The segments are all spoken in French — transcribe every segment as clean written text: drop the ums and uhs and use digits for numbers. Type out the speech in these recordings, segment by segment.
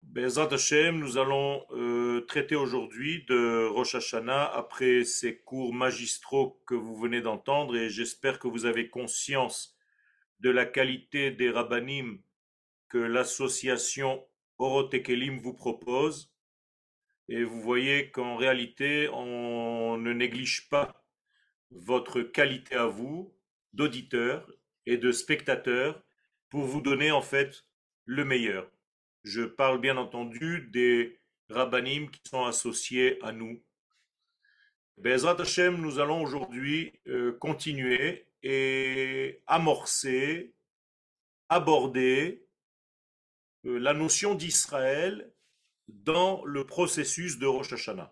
Be'ezrat Hashem, nous allons traiter aujourd'hui de Rosh Hashanah après ces cours magistraux que vous venez d'entendre et j'espère que vous avez conscience de la qualité des rabbanim que l'association Orot Ekelim vous propose et vous voyez qu'en réalité on ne néglige pas votre qualité à vous d'auditeur et de spectateur pour vous donner en fait le meilleur. Je parle bien entendu des rabbanim qui sont associés à nous. Bezrat Hashem, nous allons aujourd'hui continuer et amorcer, aborder la notion d'Israël dans le processus de Rosh Hashanah.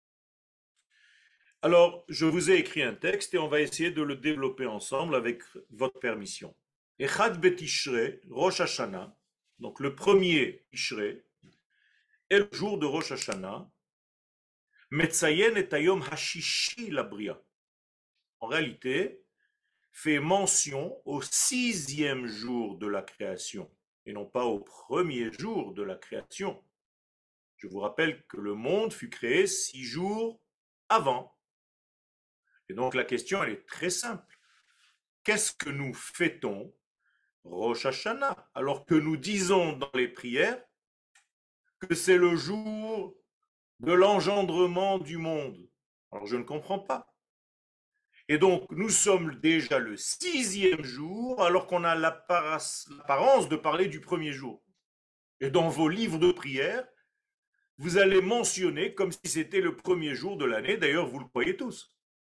Alors, je vous ai écrit un texte et on va essayer de le développer ensemble avec votre permission. Echad Betishre, Rosh Hashanah, donc le premier Tishré, est le jour de Rosh Hashanah, Metzayen et Ayom Hashishi Labria. En réalité, fait mention au sixième jour de la création, et non pas au premier jour de la création. Je vous rappelle que le monde fut créé 6 jours avant. Et donc la question, elle est très simple. Qu'est-ce que nous fêtons Rosh Hashanah, alors que nous disons dans les prières que c'est le jour de l'engendrement du monde. Alors je ne comprends pas. Et donc nous sommes déjà le sixième jour, alors qu'on a l'apparence de parler du premier jour. Et dans vos livres de prière, vous allez mentionner comme si c'était le premier jour de l'année, d'ailleurs vous le croyez tous.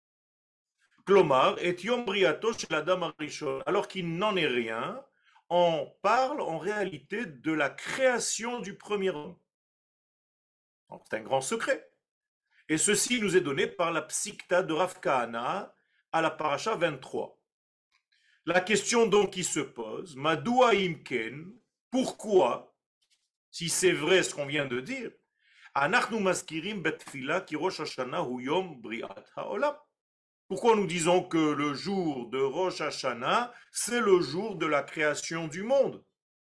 Klomar et Yom Briato shel Adam Arishon, alors qu'il n'en est rien, on parle en réalité de la création du premier homme. C'est un grand secret. Et ceci nous est donné par la Psikta de Rav Kahana à la paracha 23. La question donc qui se pose, Madoua imken, pourquoi, si c'est vrai ce qu'on vient de dire, Anachnu maskirim betfila ki Rosh Hashanah hu yom briat haolam. Pourquoi nous disons que le jour de Rosh Hashanah, c'est le jour de la création du monde?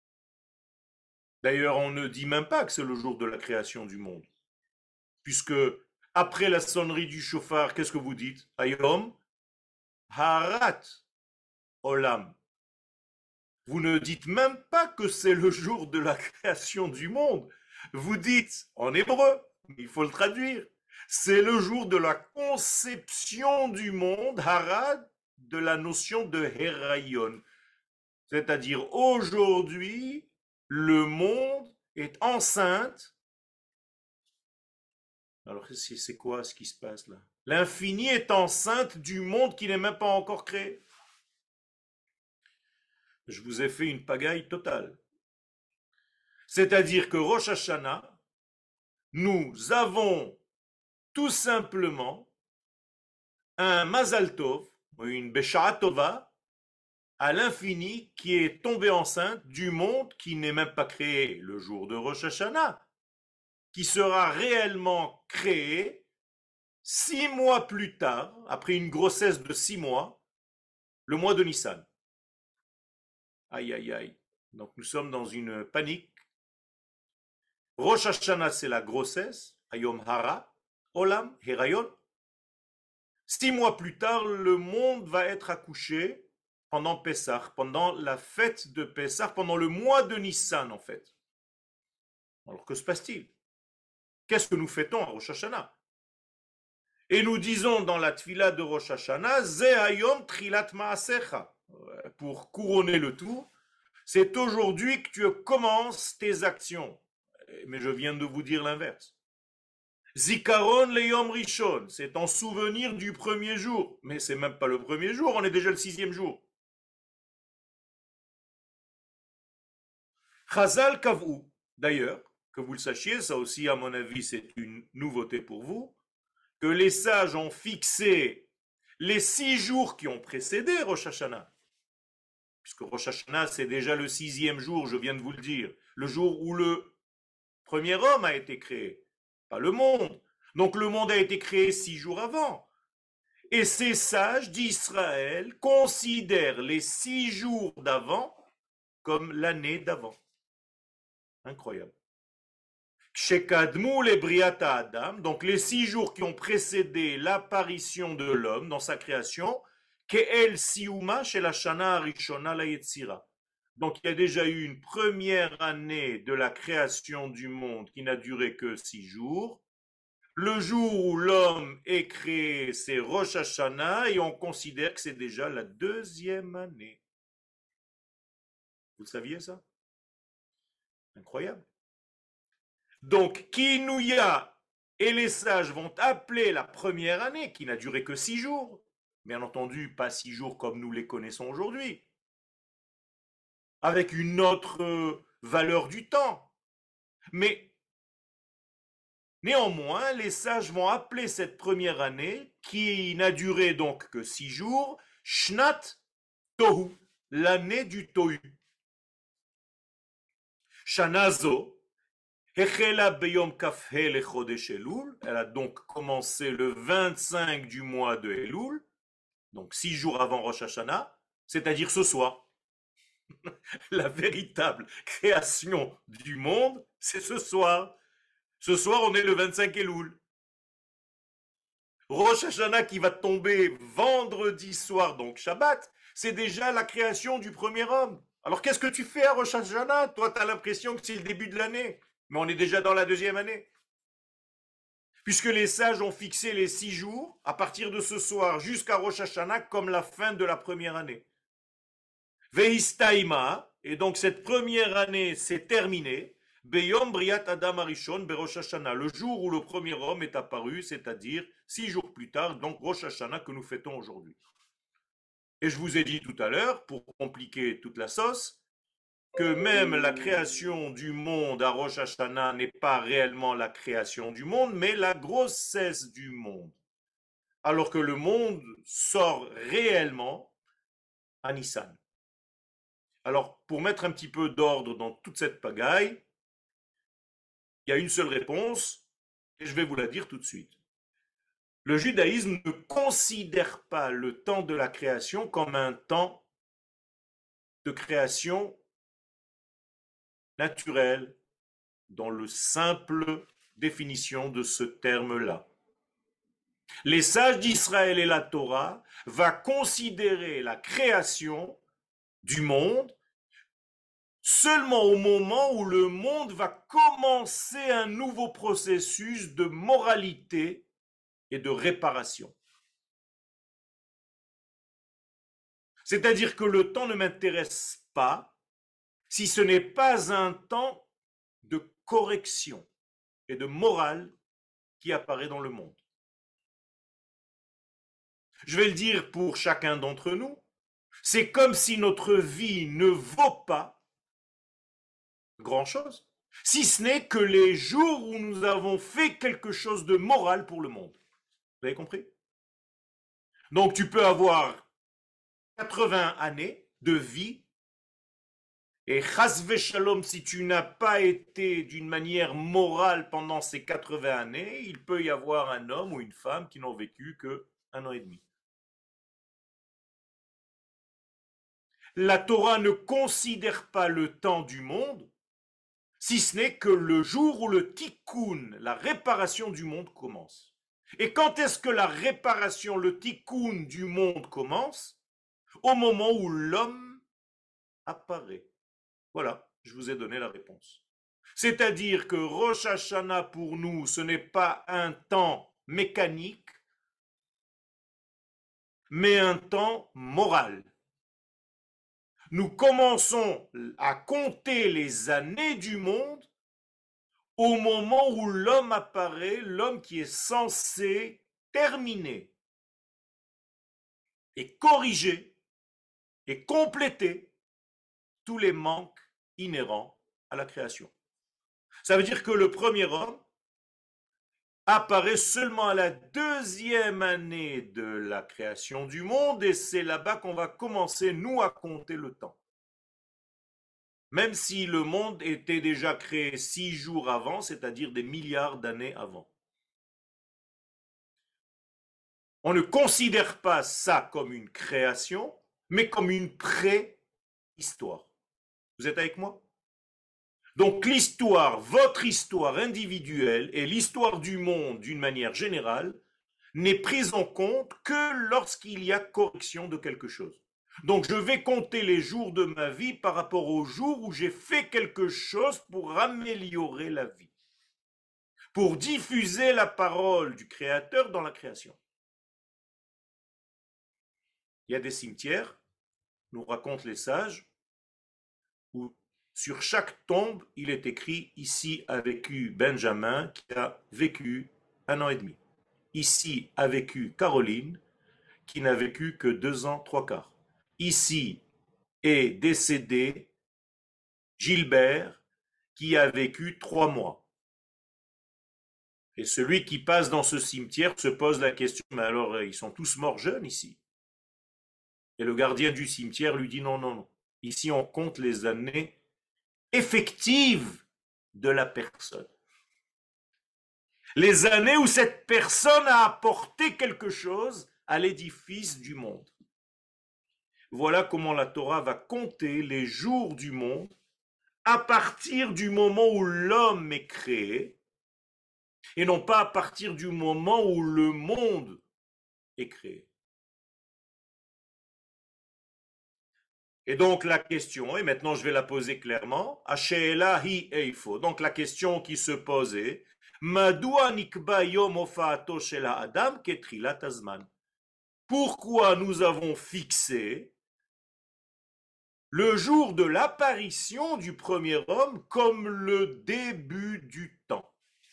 D'ailleurs, on ne dit même pas que c'est le jour de la création du monde. Puisque, après la sonnerie du chauffard, qu'est-ce que vous dites? Ayom Harat Olam. Vous ne dites même pas que c'est le jour de la création du monde. Vous dites, en hébreu, il faut le traduire, c'est le jour de la conception du monde, Harad, de la notion de Herayon. C'est-à-dire, aujourd'hui, le monde est enceinte. Alors, c'est quoi ce qui se passe là? L'infini est enceinte du monde qui n'est même pas encore créé. Je vous ai fait une pagaille totale. C'est-à-dire que Rosh Hashanah, nous avons tout simplement un Mazal Tov, une Besha'a Tova, à l'infini qui est tombée enceinte du monde qui n'est même pas créé le jour de Rosh Hashanah, qui sera réellement créé 6 mois plus tard, après une grossesse de 6 mois, le mois de Nissan. Aïe, aïe, aïe. Donc nous sommes dans une panique. Rosh Hashanah, c'est la grossesse, Hayom Hara, Olam, Herayon. 6 mois plus tard, le monde va être accouché pendant Pessah, pendant la fête de Pessah, pendant le mois de Nissan en fait. Alors que se passe-t-il? Qu'est-ce que nous fêtons à Rosh Hashanah? Et nous disons dans la tfila de Rosh Hashanah, Ze Hayom Trilat Maasecha. Pour couronner le tout, c'est aujourd'hui que tu commences tes actions. Mais je viens de vous dire l'inverse. Zikaron le Yom Rishon, c'est en souvenir du premier jour. Mais c'est même pas le premier jour, on est déjà le sixième jour. Chazal Kavou, d'ailleurs, que vous le sachiez, ça aussi à mon avis c'est une nouveauté pour vous, que les sages ont fixé les 6 jours qui ont précédé Rosh Hashanah. Puisque Rosh Hashanah c'est déjà le sixième jour, je viens de vous le dire, le jour où le premier homme a été créé, pas le monde. Donc le monde a été créé 6 jours avant. Et ces sages d'Israël considèrent les 6 jours d'avant comme l'année d'avant. Incroyable. Shekadmu le briata Adam, donc les 6 jours qui ont précédé l'apparition de l'homme dans sa création, Ke'el Siuma chez la Shana Arishona la Yetzira. Donc il y a déjà eu une première année de la création du monde qui n'a duré que 6 jours. Le jour où l'homme est créé, c'est Rosh Hashanah et on considère que c'est déjà la deuxième année. Vous saviez ça? Incroyable. Donc, Kinouya et les sages vont appeler la première année, qui n'a duré que 6 jours. Bien entendu, pas 6 jours comme nous les connaissons aujourd'hui, avec une autre valeur du temps. Mais néanmoins, les sages vont appeler cette première année, qui n'a duré donc que 6 jours, Shnat Tohu, l'année du Tohu. Shanazo, Echela Beyom Kafhe le Chodesh Elul, elle a donc commencé le 25 du mois de Elul, donc 6 jours avant Rosh Hashanah, c'est-à-dire ce soir. La véritable création du monde, c'est ce soir. Ce soir, on est le 25 Elul. Rosh Hashanah qui va tomber vendredi soir, donc Shabbat, c'est déjà la création du premier homme. Alors qu'est-ce que tu fais à Rosh Hashanah? Toi, tu as l'impression que c'est le début de l'année, mais on est déjà dans la deuxième année. Puisque les sages ont fixé les 6 jours, à partir de ce soir jusqu'à Rosh Hashanah, comme la fin de la première année. Veistaima, et donc cette première année s'est terminée, Beyom Briat Adam Arishon Berosh Hashanah, le jour où le premier homme est apparu, c'est-à-dire 6 jours plus tard, donc Rosh Hashanah que nous fêtons aujourd'hui. Et je vous ai dit tout à l'heure, pour compliquer toute la sauce, que même la création du monde à Rosh Hashanah n'est pas réellement la création du monde, mais la grossesse du monde. Alors que le monde sort réellement à Nissan. Alors, pour mettre un petit peu d'ordre dans toute cette pagaille, il y a une seule réponse, et je vais vous la dire tout de suite. Le judaïsme ne considère pas le temps de la création comme un temps de création naturelle, dans le simple définition de ce terme-là. Les sages d'Israël et la Torah va considérer la création du monde seulement au moment où le monde va commencer un nouveau processus de moralité et de réparation. C'est-à-dire que le temps ne m'intéresse pas si ce n'est pas un temps de correction et de morale qui apparaît dans le monde. Je vais le dire pour chacun d'entre nous, c'est comme si notre vie ne vaut pas grand-chose, si ce n'est que les jours où nous avons fait quelque chose de moral pour le monde. Vous avez compris? Donc tu peux avoir 80 années de vie et chas shalom, si tu n'as pas été d'une manière morale pendant ces 80 années, il peut y avoir un homme ou une femme qui n'ont vécu que 1 an et demi. La Torah ne considère pas le temps du monde, si ce n'est que le jour où le tikkun, la réparation du monde commence. Et quand est-ce que la réparation, le tikkun du monde commence? Au moment où l'homme apparaît. Voilà, je vous ai donné la réponse. C'est-à-dire que Rosh Hashanah pour nous, ce n'est pas un temps mécanique, mais un temps moral. Nous commençons à compter les années du monde au moment où l'homme apparaît, l'homme qui est censé terminer et corriger et compléter tous les manques inhérents à la création. Ça veut dire que le premier homme apparaît seulement à la deuxième année de la création du monde et c'est là-bas qu'on va commencer, nous, à compter le temps. Même si le monde était déjà créé 6 jours avant, c'est-à-dire des milliards d'années avant. On ne considère pas ça comme une création, mais comme une préhistoire. Vous êtes avec moi? Donc l'histoire, votre histoire individuelle et l'histoire du monde d'une manière générale n'est prise en compte que lorsqu'il y a correction de quelque chose. Donc je vais compter les jours de ma vie par rapport aux jours où j'ai fait quelque chose pour améliorer la vie, pour diffuser la parole du Créateur dans la création. Il y a des cimetières, nous racontent les sages, où sur chaque tombe, il est écrit: ici a vécu Benjamin qui a vécu 1 an et demi. Ici a vécu Caroline qui n'a vécu que 2 ans, 3 quarts. Ici est décédé Gilbert qui a vécu 3 mois. Et celui qui passe dans ce cimetière se pose la question: mais alors ils sont tous morts jeunes ici? Et le gardien du cimetière lui dit: non, non, non. Ici on compte les années effectives de la personne. Les années où cette personne a apporté quelque chose à l'édifice du monde. Voilà comment la Torah va compter les jours du monde à partir du moment où l'homme est créé et non pas à partir du moment où le monde est créé. Et donc la question, et maintenant je vais la poser clairement, Asheela hi eifo. Donc la question qui se posait, Madua nikba yom hofaato shel ha'adam ketrilat hazman. Pourquoi nous avons fixé le jour de l'apparition du premier homme comme le début du temps?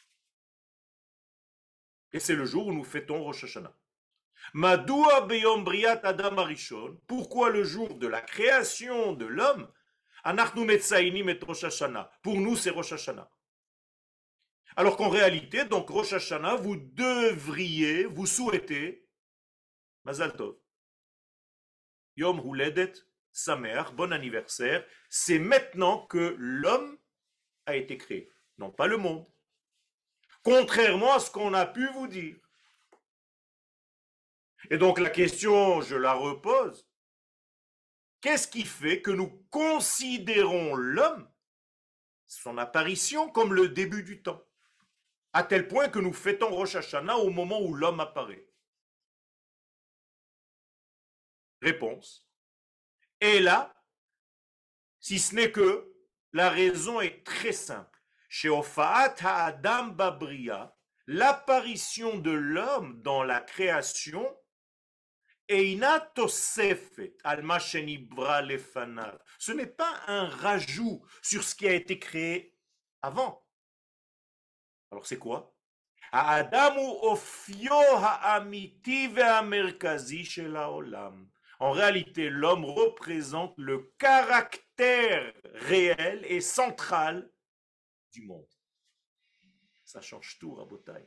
Et c'est le jour où nous fêtons Rosh Hashanah. Madua beyom briat adam arishon. Pourquoi le jour de la création de l'homme? Anachnu metzainim et Rosh Hashanah. Pour nous, c'est Rosh Hashanah. Alors qu'en réalité, donc Rosh Hashanah, vous devriez, vous souhaitez, Mazal Tov, Yom Huledet Sameach, bon anniversaire. C'est maintenant que l'homme a été créé, non pas le monde. Contrairement à ce qu'on a pu vous dire. Et donc la question, je la repose. Qu'est-ce qui fait que nous considérons l'homme, son apparition, comme le début du temps? À tel point que nous fêtons Rosh Hashanah au moment où l'homme apparaît. Réponse. Et là, si ce n'est que la raison est très simple. Chez Ofaat Ha'adam Babria, l'apparition de l'homme dans la création ce n'est pas un rajout sur ce qui a été créé avant. Alors c'est quoi? En réalité, l'homme représente le caractère réel et central du monde. Ça change tout, Rabotai.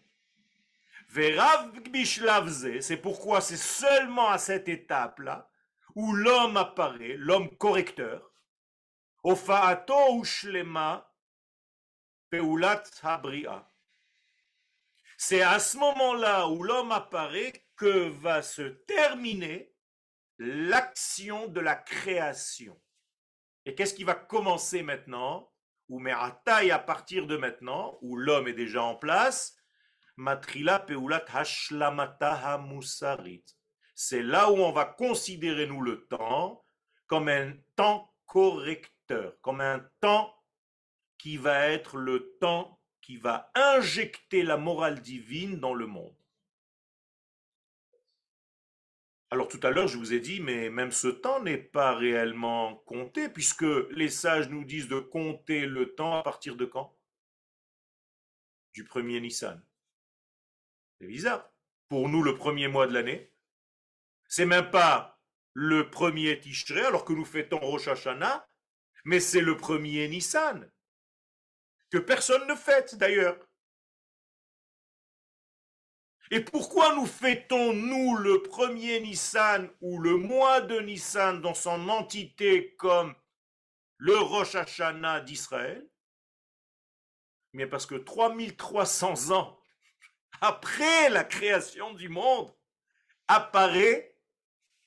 C'est pourquoi c'est seulement à cette étape-là où l'homme apparaît, l'homme correcteur, Ofaato Ushlema Peulat Habria. C'est à ce moment-là où l'homme apparaît que va se terminer l'action de la création. Et qu'est-ce qui va commencer maintenant? Ou Me'ataï, à partir de maintenant, où l'homme est déjà en place, Matrila Peulat Hashlamata Hamusarit. C'est là où on va considérer, nous, le temps comme un temps correcteur, comme un temps qui va être le temps qui va injecter la morale divine dans le monde. Alors tout à l'heure, je vous ai dit, mais même ce temps n'est pas réellement compté, puisque les sages nous disent de compter le temps à partir de quand? Du premier Nissan. C'est bizarre. Pour nous, le premier mois de l'année, c'est même pas le premier Tishrei, alors que nous fêtons Rosh Hashanah, mais c'est le premier Nissan, que personne ne fête d'ailleurs. Et pourquoi nous fêtons, nous, le premier Nissan ou le mois de Nissan dans son entité comme le Rosh Hashanah d'Israël? Mais parce que 3300 ans après la création du monde, apparaît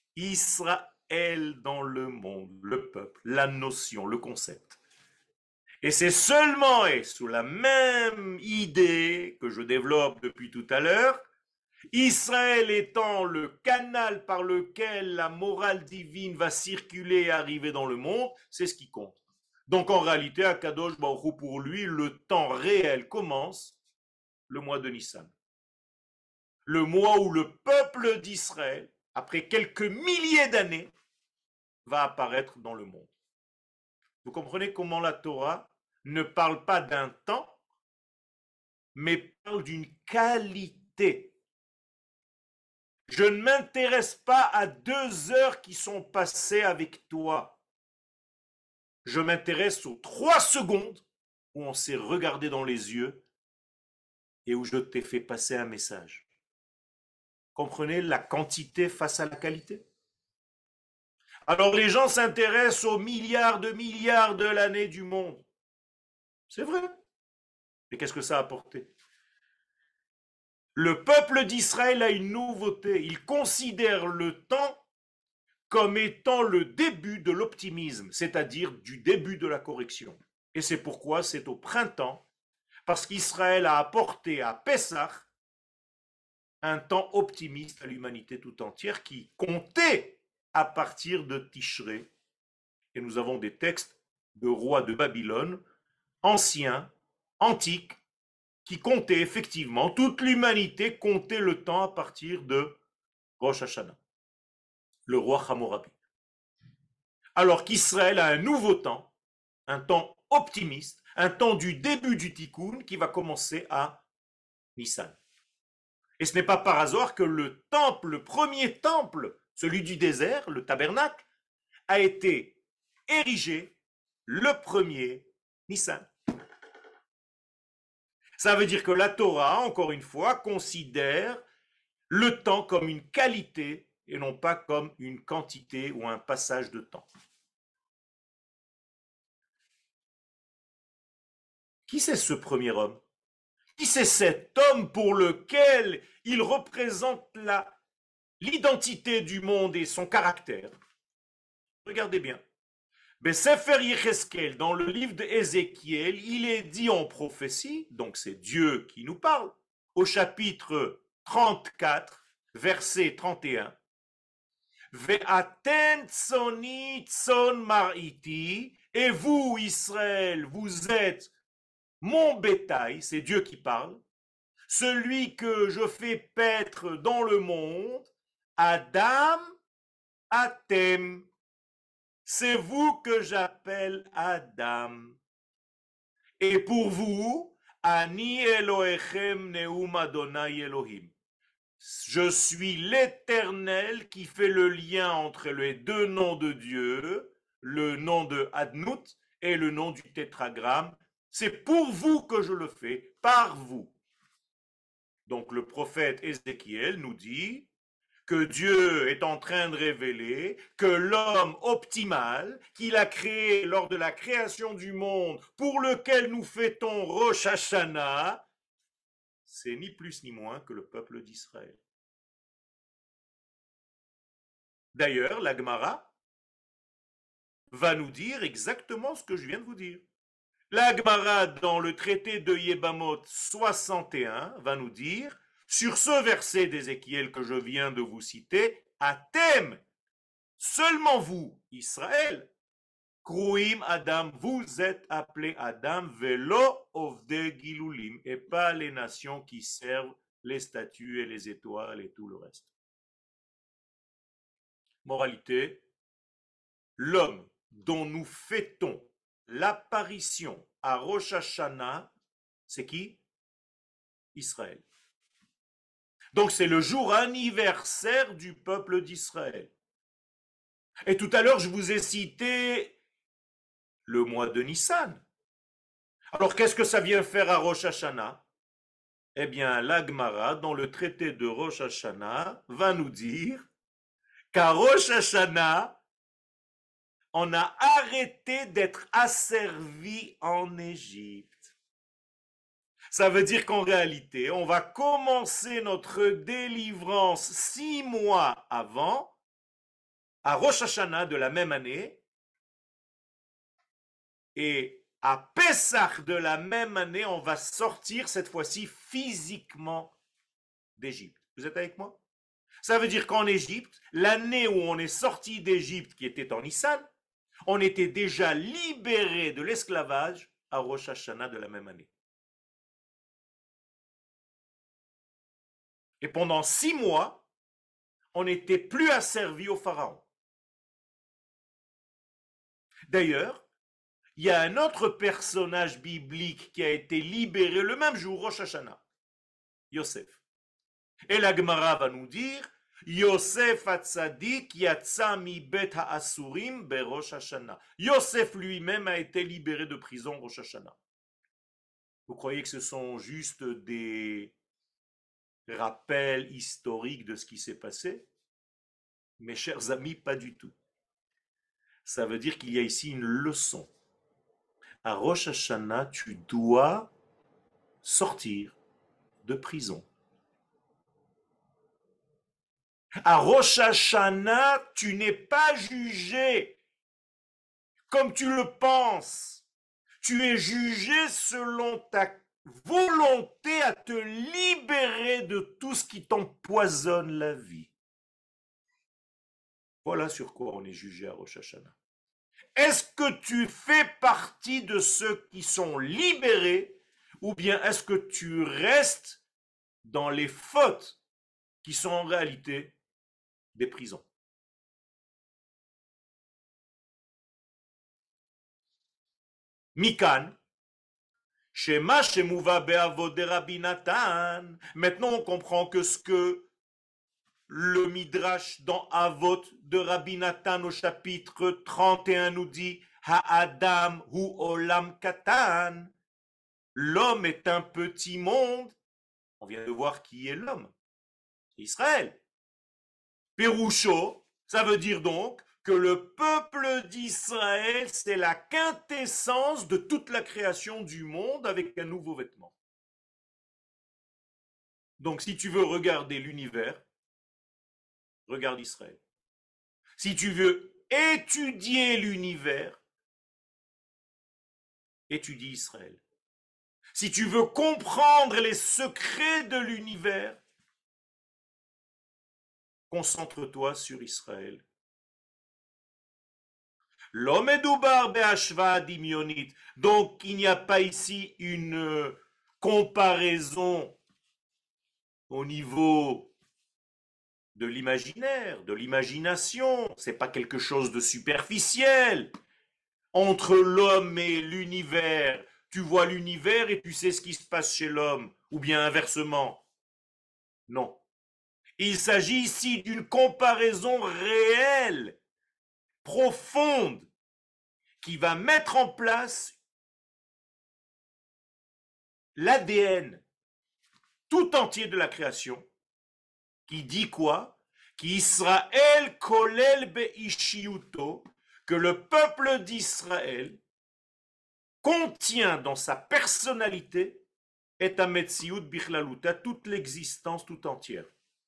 Israël dans le monde, le peuple, la notion, le concept. Et c'est seulement et sous la même idée que je développe depuis tout à l'heure, Israël étant le canal par lequel la morale divine va circuler et arriver dans le monde, c'est ce qui compte. Donc en réalité, à Kadosh Baruch Hu, pour lui, le temps réel commence le mois de Nissan. Le mois où le peuple d'Israël, après quelques milliers d'années, va apparaître dans le monde. Vous comprenez comment la Torah ne parle pas d'un temps, mais parle d'une qualité. Je ne m'intéresse pas à 2 heures qui sont passées avec toi. Je m'intéresse aux 3 secondes où on s'est regardé dans les yeux et où je t'ai fait passer un message. Comprenez la quantité face à la qualité? Alors les gens s'intéressent aux milliards de l'année du monde. C'est vrai. Mais qu'est-ce que ça a apporté? Le peuple d'Israël a une nouveauté. Il considère le temps comme étant le début de l'optimisme, c'est-à-dire du début de la correction. Et c'est pourquoi c'est au printemps, parce qu'Israël a apporté à Pessah un temps optimiste à l'humanité tout entière qui comptait à partir de Tishré. Et nous avons des textes de rois de Babylone, anciens, antiques, qui comptaient effectivement, toute l'humanité comptait le temps à partir de Rosh Hashanah, le roi Hammurabi. Alors qu'Israël a un nouveau temps, un temps optimiste, un temps du début du Tikkun qui va commencer à Nissan. Et ce n'est pas par hasard que le temple, le premier temple, celui du désert, le tabernacle, a été érigé le premier Nissan. Ça veut dire que la Torah, encore une fois, considère le temps comme une qualité et non pas comme une quantité ou un passage de temps. Qui c'est ce premier homme? Qui c'est cet homme pour lequel il représente l'identité du monde et son caractère? Regardez bien. Sefer Yecheskel, dans le livre d'Ézéchiel, il est dit en prophétie, donc c'est Dieu qui nous parle, au chapitre 34, verset 31. Ve'aten tsoni tson mar'iti, et vous, Israël, vous êtes mon bétail, c'est Dieu qui parle, celui que je fais paître dans le monde, Adam, Atem. C'est vous que j'appelle Adam. Et pour vous, Ani Elohechem Neum Adonai Elohim. Je suis l'Éternel qui fait le lien entre les deux noms de Dieu, le nom de Adnout et le nom du tétragramme. C'est pour vous que je le fais, par vous. Donc le prophète Ézéchiel nous dit que Dieu est en train de révéler que l'homme optimal qu'il a créé lors de la création du monde, pour lequel nous fêtons Rosh Hashanah, c'est ni plus ni moins que le peuple d'Israël. D'ailleurs, la Gemara va nous dire exactement ce que je viens de vous dire. La Gemara, dans le traité de Yébamot 61, va nous dire, sur ce verset d'Ézéchiel que je viens de vous citer, Atem, seulement vous, Israël, Kruim Adam, vous êtes appelés Adam, Velo Ovde Gilulim, et pas les nations qui servent les statues et les étoiles et tout le reste. Moralité, l'homme dont nous fêtons l'apparition à Rosh Hashanah, c'est qui? Israël. Donc c'est le jour anniversaire du peuple d'Israël. Et tout à l'heure, je vous ai cité le mois de Nissan. Alors qu'est-ce que ça vient faire à Rosh Hashanah? Eh bien, l'Agmara, dans le traité de Rosh Hashanah, va nous dire qu'à Rosh Hashanah, on a arrêté d'être asservi en Égypte. Ça veut dire qu'en réalité, on va commencer notre délivrance 6 mois avant, à Rosh Hashanah de la même année, et À Pessah de la même année, on va sortir cette fois-ci physiquement d'Égypte. Vous êtes avec moi? Ça veut dire qu'en Égypte, l'année où on est sorti d'Égypte, qui était en Nissan, on était déjà libéré de l'esclavage à Rosh Hashanah de la même année. Et pendant 6 mois, on n'était plus asservi au pharaon. D'ailleurs, il y a un autre personnage biblique qui a été libéré le même jour, Rosh Hashanah, Yosef. Et la Gemara va nous dire, Yosef Hatzadik yatsa mi bet ha'asurim berosh Hashanah. Yosef lui-même a été libéré de prison Rosh Hashanah. Vous croyez que ce sont juste des rappels historiques de ce qui s'est passé? Mes chers amis, pas du tout. Ça veut dire qu'il y a ici une leçon. À Rosh Hashanah, tu dois sortir de prison. À Rosh Hashanah, tu n'es pas jugé comme tu le penses. Tu es jugé selon ta volonté à te libérer de tout ce qui t'empoisonne la vie. Voilà sur quoi on est jugé à Rosh Hashanah. Est-ce que tu fais partie de ceux qui sont libérés ou bien est-ce que tu restes dans les fautes qui sont en réalité des prisons? Mikan, Shema Shemouva Be'avod de Rabbi Nathan. Maintenant, on comprend que ce que le Midrash dans Avot de Rabbi Nathan au chapitre 31 nous dit Ha'adam hu olam katan. L'homme est un petit monde. On vient de voir qui est l'homme. Israël. Péroucho, ça veut dire donc que le peuple d'Israël, c'est la quintessence de toute la création du monde avec un nouveau vêtement. Donc si tu veux regarder l'univers, regarde Israël. Si tu veux étudier l'univers, étudie Israël. Si tu veux comprendre les secrets de l'univers, concentre-toi sur Israël. L'homme est doubar be'ashva dimionite. Donc il n'y a pas ici une comparaison au niveau de l'imaginaire, de l'imagination. C'est pas quelque chose de superficiel. Entre l'homme et l'univers, tu vois l'univers et tu sais ce qui se passe chez l'homme, ou bien inversement. Non. Il s'agit ici d'une comparaison réelle, profonde, qui va mettre en place l'ADN tout entier de la création, qui dit quoi? Qu'Israël kolel be'ishiyuto, que le peuple d'Israël contient dans sa personnalité et à Metsiout Bichlaluta, toute l'existence tout entière.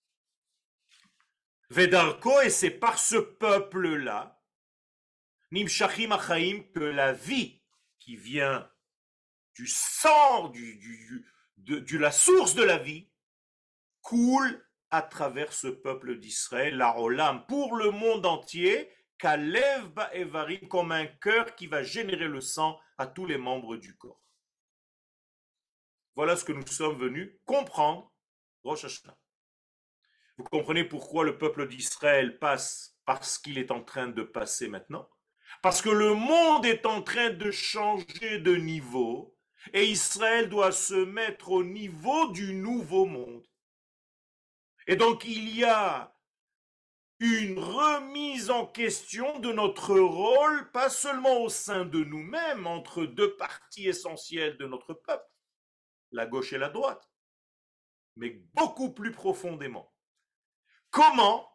Vedarko, et c'est par ce peuple-là, Nimshachim Achaim, que la vie qui vient du sang, de la source de la vie, coule à travers ce peuple d'Israël, la Olam, pour le monde entier, Kalev Ba'evarim, comme un cœur qui va générer le sang à tous les membres du corps. Voilà ce que nous sommes venus comprendre, Rosh Hashanah. Vous comprenez pourquoi le peuple d'Israël passe par ce qu'il est en train de passer maintenant? Parce que le monde est en train de changer de niveau et Israël doit se mettre au niveau du nouveau monde. Et donc il y a une remise en question de notre rôle, pas seulement au sein de nous-mêmes, entre deux parties essentielles de notre peuple, la gauche et la droite, mais beaucoup plus profondément. Comment,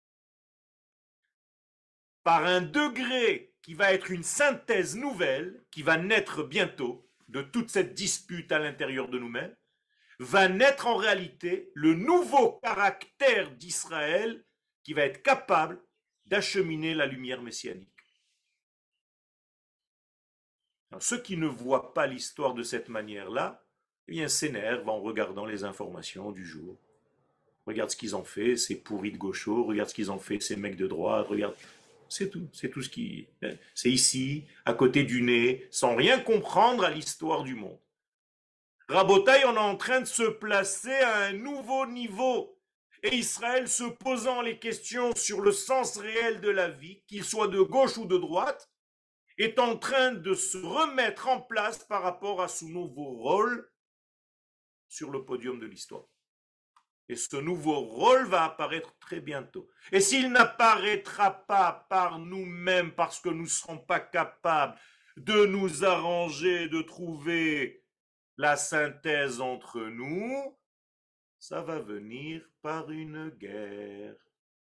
par un degré qui va être une synthèse nouvelle, qui va naître bientôt de toute cette dispute à l'intérieur de nous-mêmes, va naître en réalité le nouveau caractère d'Israël qui va être capable d'acheminer la lumière messianique. Alors, ceux qui ne voient pas l'histoire de cette manière-là, eh bien, s'énervent en regardant les informations du jour. Regarde ce qu'ils ont fait, ces pourris de gauchos, regarde ce qu'ils ont fait, ces mecs de droite, regarde. C'est tout ce qui. C'est ici, à côté du nez, sans rien comprendre à l'histoire du monde. Rabotaï, on est en train de se placer à un nouveau niveau. Et Israël se posant les questions sur le sens réel de la vie, qu'il soit de gauche ou de droite, est en train de se remettre en place par rapport à son nouveau rôle sur le podium de l'histoire. Et ce nouveau rôle va apparaître très bientôt. Et s'il n'apparaîtra pas par nous-mêmes, parce que nous ne serons pas capables de nous arranger, de trouver la synthèse entre nous, ça va venir par une guerre.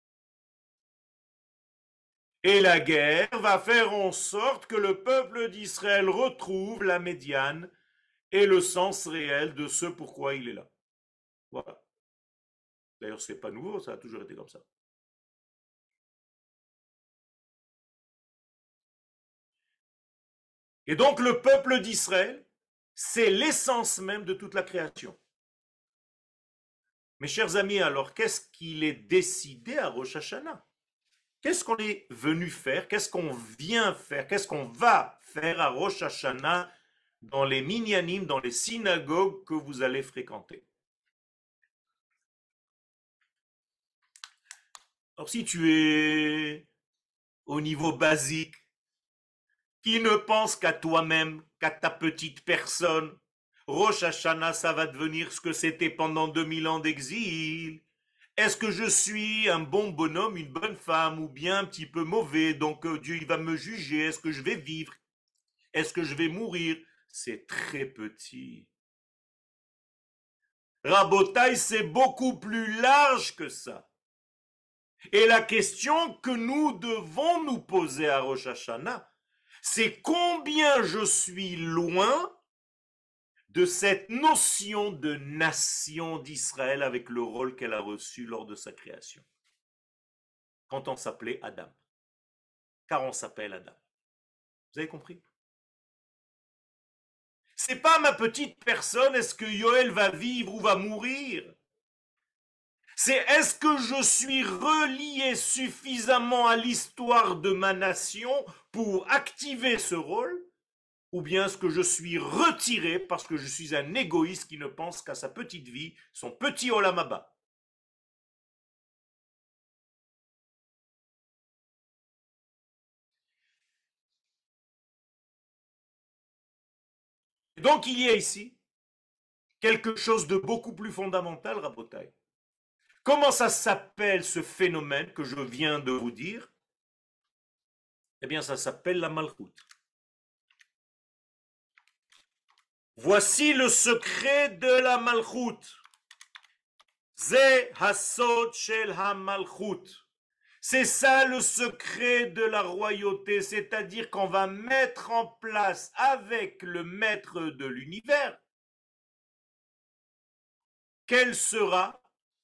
Et la guerre va faire en sorte que le peuple d'Israël retrouve la médiane et le sens réel de ce pourquoi il est là. Voilà. D'ailleurs, ce n'est pas nouveau, ça a toujours été comme ça. Et donc le peuple d'Israël, c'est l'essence même de toute la création. Mes chers amis, alors qu'est-ce qu'il est décidé à Rosh Hashanah? Qu'est-ce qu'on est venu faire? Qu'est-ce qu'on vient faire? Qu'est-ce qu'on va faire à Rosh Hashanah dans les minyanim, dans les synagogues que vous allez fréquenter? Alors si tu es au niveau basique, qui ne pense qu'à toi-même, qu'à ta petite personne, Rosh Hashanah, ça va devenir ce que c'était pendant 2000 ans d'exil. Est-ce que je suis un bon bonhomme, une bonne femme, ou bien un petit peu mauvais, donc Dieu il va me juger? Est-ce que je vais vivre? Est-ce que je vais mourir? C'est très petit. Rabotaï, c'est beaucoup plus large que ça. Et la question que nous devons nous poser à Rosh Hashanah, c'est combien je suis loin de cette notion de nation d'Israël avec le rôle qu'elle a reçu lors de sa création, quand on s'appelait Adam. Car on s'appelle Adam. Vous avez compris? C'est pas ma petite personne, est-ce que Yoël va vivre ou va mourir? C'est est-ce que je suis relié suffisamment à l'histoire de ma nation pour activer ce rôle? Ou bien est-ce que je suis retiré parce que je suis un égoïste qui ne pense qu'à sa petite vie, son petit olamaba? Donc il y a ici quelque chose de beaucoup plus fondamental, Rabotai. Comment ça s'appelle ce phénomène que je viens de vous dire? Eh bien, ça s'appelle la malchoute. Voici le secret de la malchoute. Ze hasod shel ha-malchut. C'est ça le secret de la royauté, c'est-à-dire qu'on va mettre en place avec le maître de l'univers, quelle sera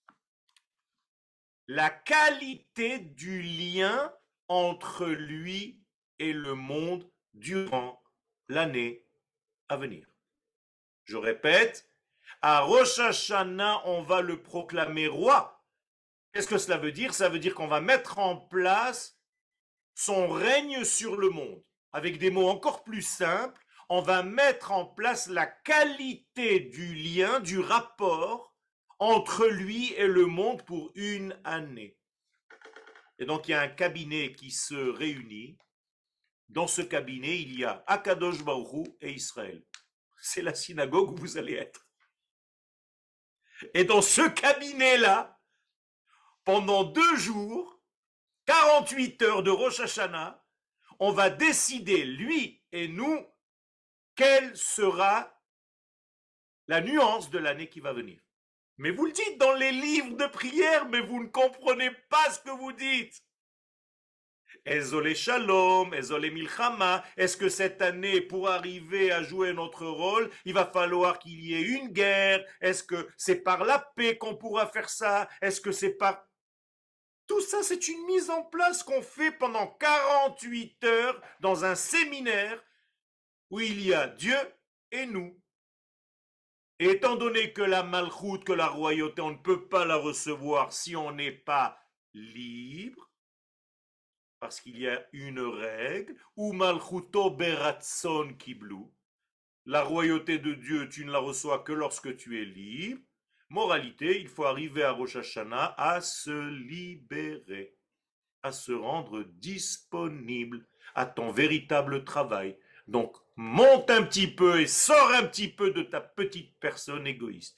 la qualité du lien entre lui et le monde durant l'année à venir. Je répète, à Rosh Hashanah, on va le proclamer roi. Qu'est-ce que cela veut dire? Ça veut dire qu'on va mettre en place son règne sur le monde. Avec des mots encore plus simples, on va mettre en place la qualité du lien, du rapport entre lui et le monde pour une année. Et donc il y a un cabinet qui se réunit. Dans ce cabinet, il y a Akadosh Baruch Hu et Israël. C'est la synagogue où vous allez être. Et dans ce cabinet-là, pendant 2 jours, 48 heures de Rosh Hashanah, on va décider, lui et nous, quelle sera la nuance de l'année qui va venir. Mais vous le dites dans les livres de prière, mais vous ne comprenez pas ce que vous dites. Ezolé Shalom, Ezolé Milchama, est-ce que cette année, pour arriver à jouer notre rôle, il va falloir qu'il y ait une guerre? Est-ce que c'est par la paix qu'on pourra faire ça? Est-ce que c'est par... Tout ça, c'est une mise en place qu'on fait pendant 48 heures dans un séminaire où il y a Dieu et nous. Et étant donné que la malchoute, que la royauté, on ne peut pas la recevoir si on n'est pas libre, parce qu'il y a une règle, ou malchuto beratson kiblu, la royauté de Dieu, tu ne la reçois que lorsque tu es libre. Moralité, il faut arriver à Rosh Hashanah à se libérer, à se rendre disponible à ton véritable travail. Donc, monte un petit peu et sors un petit peu de ta petite personne égoïste.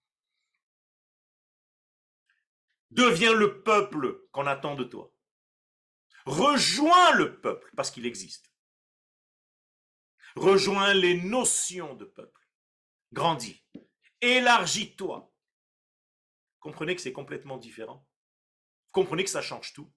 Deviens le peuple qu'on attend de toi. Rejoins le peuple, parce qu'il existe. Rejoins les notions de peuple. Grandis. Élargis-toi. Comprenez que c'est complètement différent. Comprenez que ça change tout.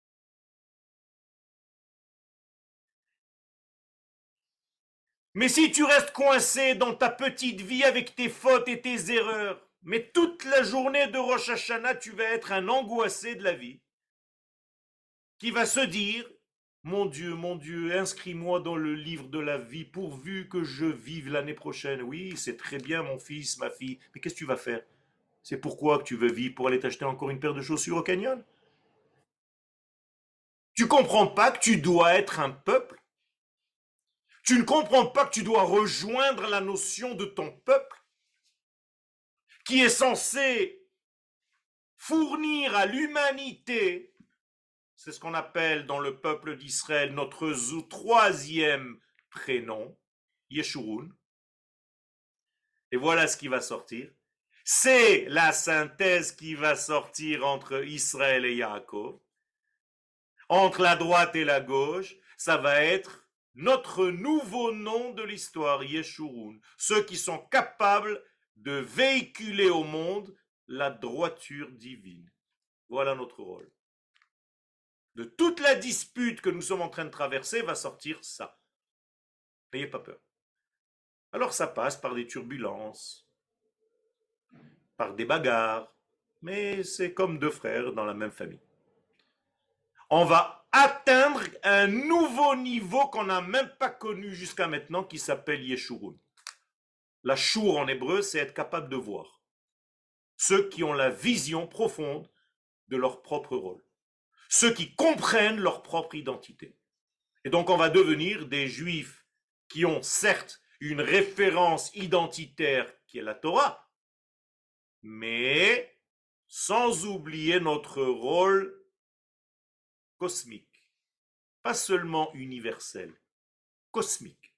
Mais si tu restes coincé dans ta petite vie avec tes fautes et tes erreurs, mais toute la journée de Rosh Hashanah, tu vas être un angoissé de la vie qui va se dire, mon Dieu, inscris-moi dans le livre de la vie pourvu que je vive l'année prochaine. Oui, c'est très bien mon fils, ma fille, mais qu'est-ce que tu vas faire? C'est pourquoi que tu veux vivre pour aller t'acheter encore une paire de chaussures au canyon? Tu comprends pas que tu dois être un peuple? Tu ne comprends pas que tu dois rejoindre la notion de ton peuple qui est censé fournir à l'humanité, c'est ce qu'on appelle dans le peuple d'Israël notre troisième prénom, Yeshurun. Et voilà ce qui va sortir. C'est la synthèse qui va sortir entre Israël et Yaakov. Entre la droite et la gauche, ça va être notre nouveau nom de l'histoire, Yeshurun. Ceux qui sont capables de véhiculer au monde la droiture divine. Voilà notre rôle. De toute la dispute que nous sommes en train de traverser va sortir ça. N'ayez pas peur. Alors ça passe par des turbulences, par des bagarres, mais c'est comme deux frères dans la même famille. On va atteindre un nouveau niveau qu'on n'a même pas connu jusqu'à maintenant qui s'appelle Yeshurun. La chour en hébreu, c'est être capable de voir. Ceux qui ont la vision profonde de leur propre rôle. Ceux qui comprennent leur propre identité. Et donc on va devenir des juifs qui ont certes une référence identitaire qui est la Torah, mais sans oublier notre rôle cosmique. Pas seulement universel, cosmique.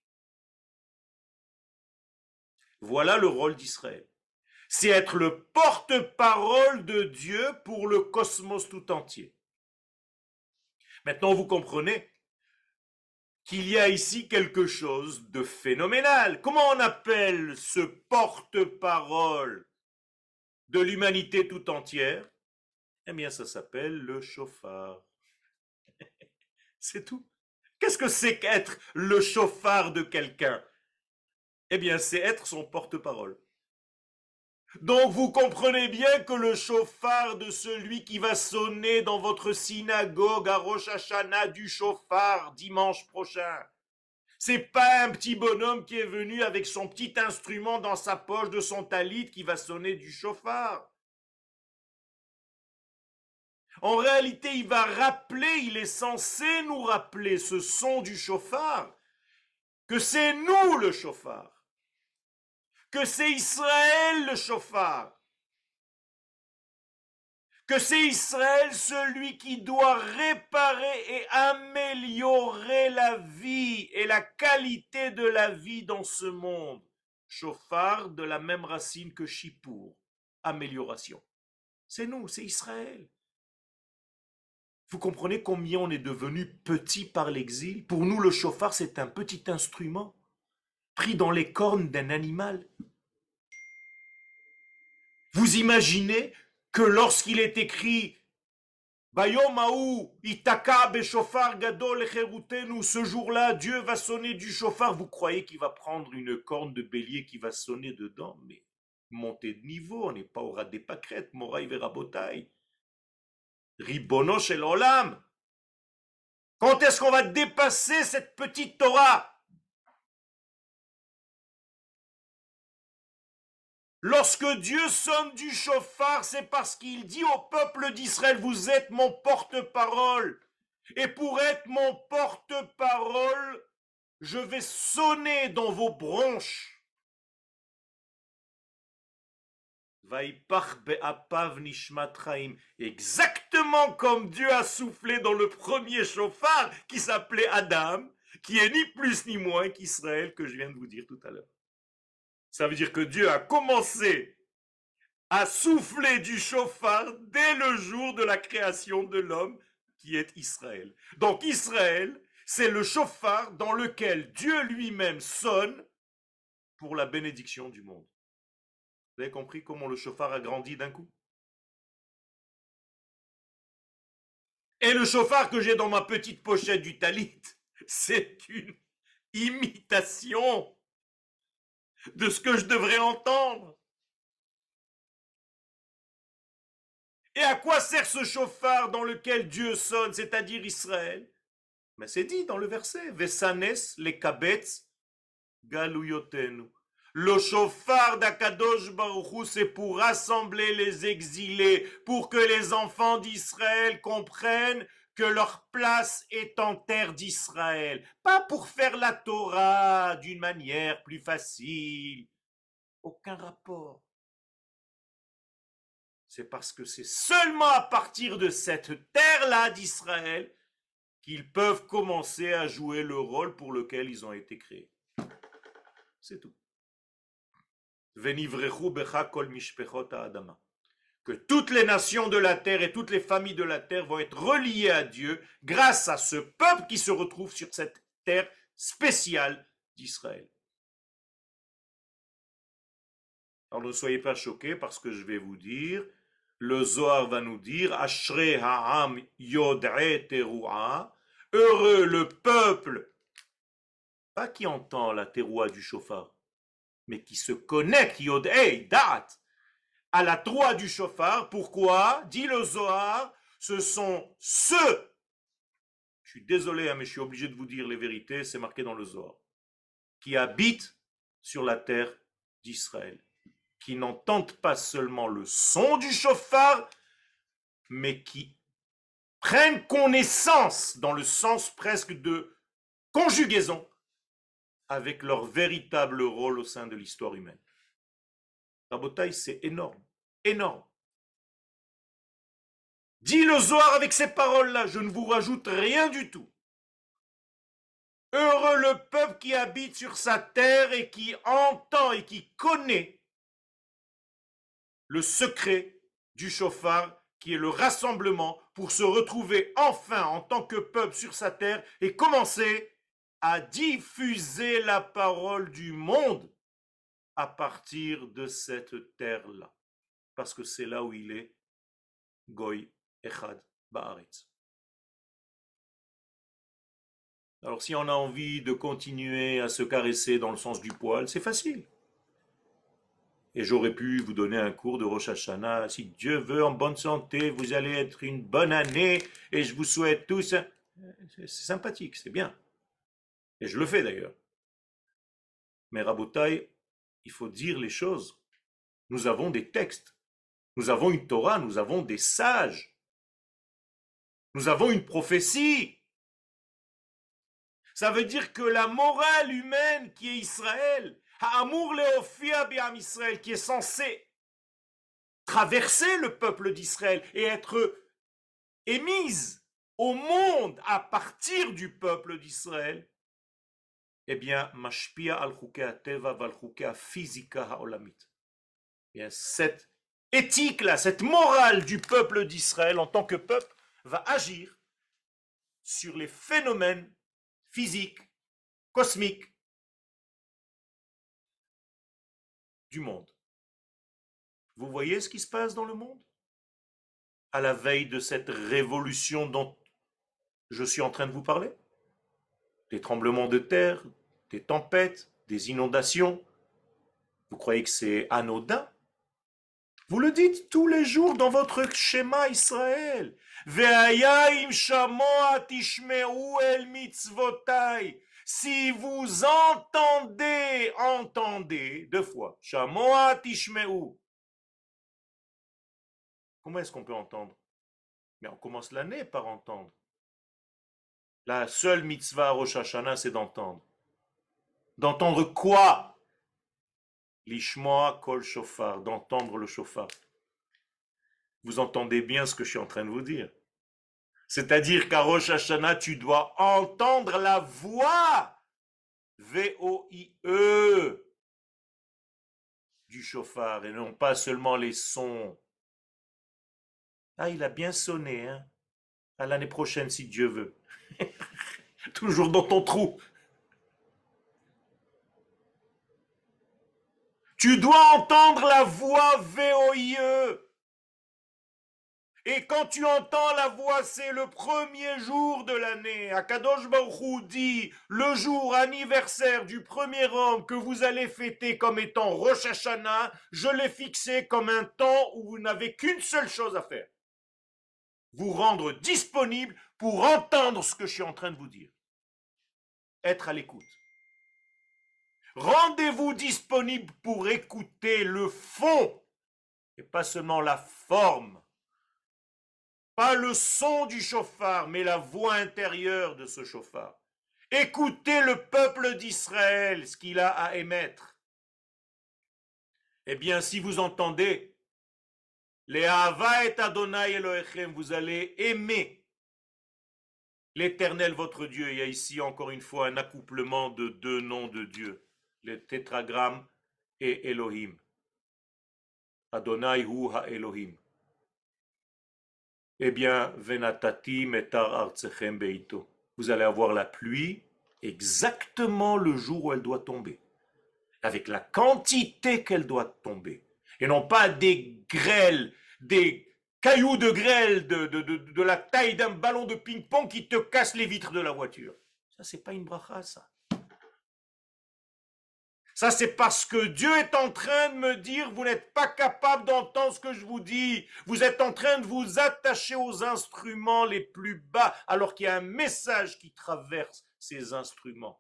Voilà le rôle d'Israël. C'est être le porte-parole de Dieu pour le cosmos tout entier. Maintenant, vous comprenez qu'il y a ici quelque chose de phénoménal. Comment on appelle ce porte-parole de l'humanité tout entière? Eh bien, ça s'appelle le chauffard. C'est tout. Qu'est-ce que c'est qu'être le chauffard de quelqu'un? Eh bien, c'est être son porte-parole. Donc vous comprenez bien que le chauffard de celui qui va sonner dans votre synagogue à Rosh Hashanah du chauffard dimanche prochain, c'est pas un petit bonhomme qui est venu avec son petit instrument dans sa poche de son talit qui va sonner du chauffard. En réalité, il va rappeler, il est censé nous rappeler ce son du chauffard, que c'est nous le chauffard, que c'est Israël le chauffard, que c'est Israël celui qui doit réparer et améliorer la vie et la qualité de la vie dans ce monde. Chauffard de la même racine que Shippour, amélioration. C'est nous, c'est Israël. Vous comprenez combien on est devenu petit par l'exil? Pour nous, le chauffard, c'est un petit instrument pris dans les cornes d'un animal. Vous imaginez que lorsqu'il est écrit Bayomaou, Itaka Beshofar Gadol Cherutenu, ce jour-là, Dieu va sonner du chauffard. Vous croyez qu'il va prendre une corne de bélier qui va sonner dedans? Mais montez de niveau, on n'est pas au ras des pâquerettes, Moraï Verabotaï. Ribono Shel Olam. Quand est-ce qu'on va dépasser cette petite Torah? Lorsque Dieu sonne du chauffard, c'est parce qu'il dit au peuple d'Israël, vous êtes mon porte-parole. Et pour être mon porte-parole, je vais sonner dans vos bronches. Exactement comme Dieu a soufflé dans le premier chauffard qui s'appelait Adam, qui est ni plus ni moins qu'Israël que je viens de vous dire tout à l'heure. Ça veut dire que Dieu a commencé à souffler du chauffard dès le jour de la création de l'homme qui est Israël. Donc Israël, c'est le chauffard dans lequel Dieu lui-même sonne pour la bénédiction du monde. Vous avez compris comment le chauffard a grandi d'un coup? Et le chauffard que j'ai dans ma petite pochette du talit, c'est une imitation de ce que je devrais entendre. Et à quoi sert ce chauffard dans lequel Dieu sonne, c'est-à-dire Israël? Mais c'est dit dans le verset, Vesanes les kabetz galuyotenu. Le chauffard d'Akadosh Baruch Hu, c'est pour rassembler les exilés, pour que les enfants d'Israël comprennent que leur place est en terre d'Israël. Pas pour faire la Torah d'une manière plus facile. Aucun rapport. C'est parce que c'est seulement à partir de cette terre-là d'Israël qu'ils peuvent commencer à jouer le rôle pour lequel ils ont été créés. C'est tout. Que toutes les nations de la terre et toutes les familles de la terre vont être reliées à Dieu grâce à ce peuple qui se retrouve sur cette terre spéciale d'Israël. Alors ne soyez pas choqués parce que je vais vous dire, le Zohar va nous dire, Ashrei ha'am yod'e teruah, heureux le peuple, pas qui entend la teruah du chauffard, mais qui se connecte, yod'e, dat, à la teruah du chauffard. Pourquoi? Dit le Zohar, ce sont ceux, je suis désolé, mais je suis obligé de vous dire les vérités, c'est marqué dans le Zohar, qui habitent sur la terre d'Israël, qui n'entendent pas seulement le son du chauffard, mais qui prennent connaissance, dans le sens presque de conjugaison, avec leur véritable rôle au sein de l'histoire humaine. Rabotaï, c'est énorme, énorme. Dit le Zohar avec ces paroles-là, je ne vous rajoute rien du tout. Heureux le peuple qui habite sur sa terre et qui entend et qui connaît le secret du chauffard qui est le rassemblement pour se retrouver enfin en tant que peuple sur sa terre et commencer à diffuser la parole du monde à partir de cette terre-là. Parce que c'est là où il est Goy Echad Baaretz. Alors si on a envie de continuer à se caresser dans le sens du poil, c'est facile. Et j'aurais pu vous donner un cours de Rosh Hashanah. Si Dieu veut, en bonne santé, vous allez être une bonne année et je vous souhaite tous. C'est sympathique, c'est bien. Et je le fais d'ailleurs. Mais Rabotai, il faut dire les choses. Nous avons des textes. Nous avons une Torah, nous avons des sages. Nous avons une prophétie. Ça veut dire que la morale humaine qui est Israël, Ha'amur leofia bi'am Israël, qui est censé traverser le peuple d'Israël et être émise au monde à partir du peuple d'Israël, eh bien, mashpia al chukei teva val chukei physika ha'olamit. Eh bien, cette éthique-là, cette morale du peuple d'Israël en tant que peuple va agir sur les phénomènes physiques, cosmiques du monde. Vous voyez ce qui se passe dans le monde? À la veille de cette révolution dont je suis en train de vous parler? Des tremblements de terre, des tempêtes, des inondations. Vous croyez que c'est anodin? Vous le dites tous les jours dans votre schéma Israël. Ve'aya im shamoa tishmeu el mitzvotai. Si vous entendez, entendez, deux fois. Shamoa tishmeu. Comment est-ce qu'on peut entendre? Mais on commence l'année par entendre. La seule mitzvah Rosh Hashanah, c'est d'entendre. D'entendre quoi? Lishmoa kol shofar, d'entendre le shofar. Vous entendez bien ce que je suis en train de vous dire. C'est-à-dire qu'à Rosh Hashanah, tu dois entendre la voix V-O-I-E du shofar et non pas seulement les sons. Ah, il a bien sonné, hein? À l'année prochaine, si Dieu veut. Toujours dans ton trou. Tu dois entendre la voix V-O-I-E. Et quand tu entends la voix, c'est le premier jour de l'année. Akadosh Baruch Hu dit, le jour anniversaire du premier homme que vous allez fêter comme étant Rosh Hashanah, je l'ai fixé comme un temps où vous n'avez qu'une seule chose à faire. Vous rendre disponible pour entendre ce que je suis en train de vous dire. Être à l'écoute. Rendez-vous disponible pour écouter le fond et pas seulement la forme. Pas le son du chauffard, mais la voix intérieure de ce chauffard. Écoutez le peuple d'Israël, ce qu'il a à émettre. Eh bien, si vous entendez, les Hava et Adonai Elohechem, vous allez aimer l'Éternel votre Dieu. Il y a ici encore une fois un accouplement de deux noms de Dieu, le tétragramme et Elohim. Adonai hu ha Elohim. Eh bien, venatati metar artsechem beito. Vous allez avoir la pluie exactement le jour où elle doit tomber, avec la quantité qu'elle doit tomber, et non pas des grêles, des cailloux de grêle de la taille d'un ballon de ping-pong qui te cassent les vitres de la voiture. Ça, c'est pas une bracha, ça. Ça, c'est parce que Dieu est en train de me dire, vous n'êtes pas capable d'entendre ce que je vous dis. Vous êtes en train de vous attacher aux instruments les plus bas, alors qu'il y a un message qui traverse ces instruments.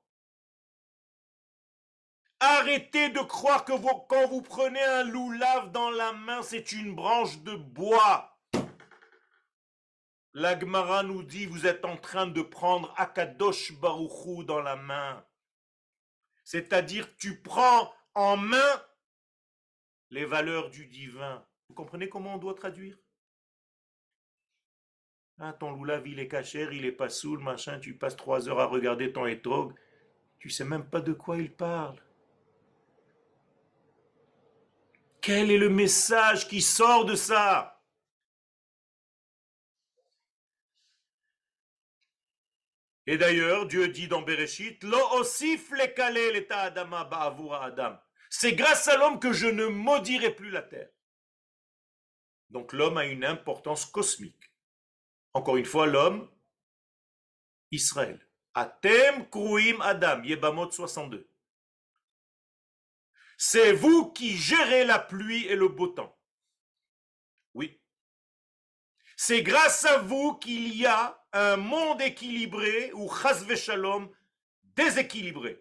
Arrêtez de croire que quand vous prenez un loulav dans la main, c'est une branche de bois. La Gemara nous dit, vous êtes en train de prendre Akadosh Baruchou dans la main. C'est-à-dire, tu prends en main les valeurs du divin. Vous comprenez comment on doit traduire? Ah, ton loulav, il est cachère, il est pas saoul, machin, tu passes 3 heures à regarder ton hétrog, tu sais même pas de quoi il parle. Quel est le message qui sort de ça? Et d'ailleurs, Dieu dit dans Bereshit, Lo osif lekale l'eta adama ba'avura adam. C'est grâce à l'homme que je ne maudirai plus la terre. Donc l'homme a une importance cosmique. Encore une fois, l'homme, Israël. Atem kruim adam, Yebamot 62. C'est vous qui gérez la pluie et le beau temps. Oui. C'est grâce à vous qu'il y a un monde équilibré ou chas v'shalom déséquilibré.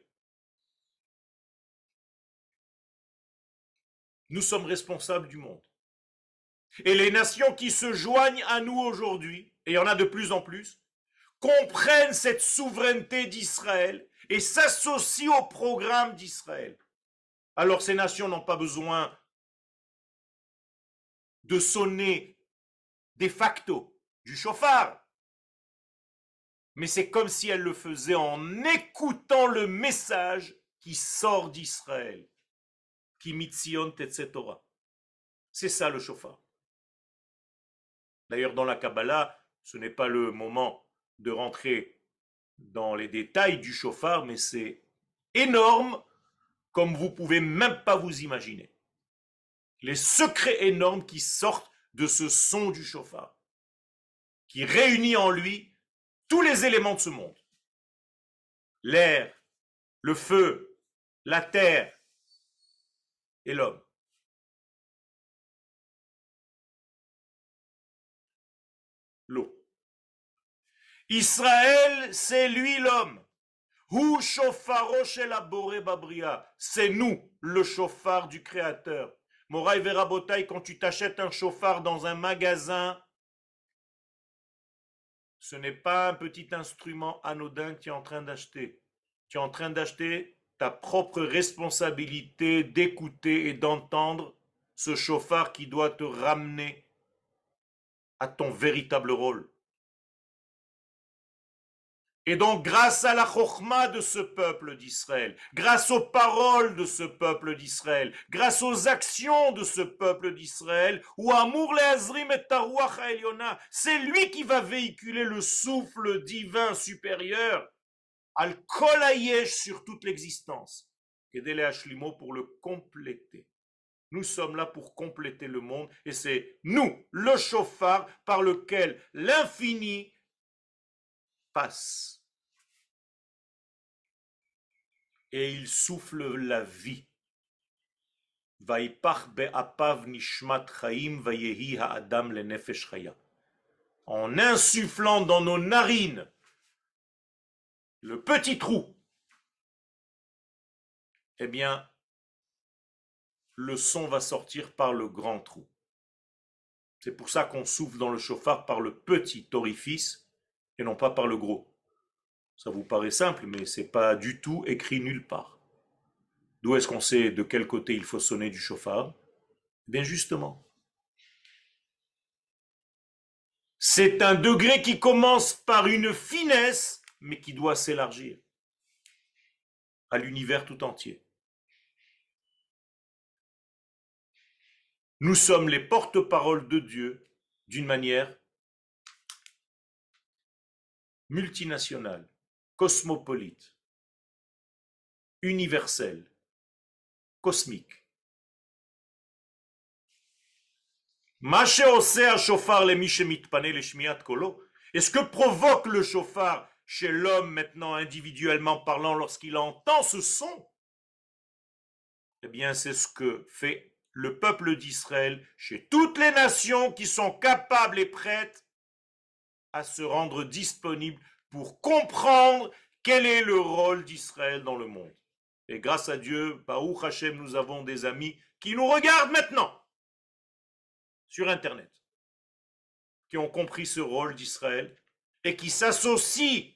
Nous sommes responsables du monde. Et les nations qui se joignent à nous aujourd'hui, et il y en a de plus en plus, comprennent cette souveraineté d'Israël et s'associent au programme d'Israël. Alors ces nations n'ont pas besoin de sonner de facto du chauffard, mais c'est comme si elles le faisaient en écoutant le message qui sort d'Israël, qui mitzion tetzetora. C'est ça le chauffard. D'ailleurs, dans la Kabbalah, ce n'est pas le moment de rentrer dans les détails du chauffard, mais c'est énorme comme vous pouvez même pas vous imaginer. Les secrets énormes qui sortent de ce son du chauffard, qui réunit en lui tous les éléments de ce monde. L'air, le feu, la terre et l'homme. L'eau. Israël, c'est lui l'homme. Hu shofaro shel haboré babria. C'est nous, le chauffard du Créateur. Moraï Verabotaï, quand tu t'achètes un chauffard dans un magasin, ce n'est pas un petit instrument anodin que tu es en train d'acheter. Tu es en train d'acheter ta propre responsabilité d'écouter et d'entendre ce chauffard qui doit te ramener à ton véritable rôle. Et donc, grâce à la chokhma de ce peuple d'Israël, grâce aux paroles de ce peuple d'Israël, grâce aux actions de ce peuple d'Israël, ou amour le'azrim et tarouach ha'elyona, c'est lui qui va véhiculer le souffle divin supérieur, al kol hayesh, sur toute l'existence, kedele hashlimo, pour le compléter. Nous sommes là pour compléter le monde, et c'est nous, le chauffard, par lequel l'infini passe. Et il souffle la vie. En insufflant dans nos narines le petit trou, eh bien, le son va sortir par le grand trou. C'est pour ça qu'on souffle dans le chauffard par le petit orifice et non pas par le gros. Ça vous paraît simple, mais ce n'est pas du tout écrit nulle part. D'où est-ce qu'on sait de quel côté il faut sonner du chauffard? Bien justement. C'est un degré qui commence par une finesse, mais qui doit s'élargir à l'univers tout entier. Nous sommes les porte-paroles de Dieu d'une manière multinationale, cosmopolite, universelle, cosmique. Et ce que provoque le chauffard chez l'homme maintenant individuellement parlant lorsqu'il entend ce son, eh bien c'est ce que fait le peuple d'Israël chez toutes les nations qui sont capables et prêtes à se rendre disponibles pour comprendre quel est le rôle d'Israël dans le monde. Et grâce à Dieu, Baruch Hashem, nous avons des amis qui nous regardent maintenant sur Internet, qui ont compris ce rôle d'Israël et qui s'associent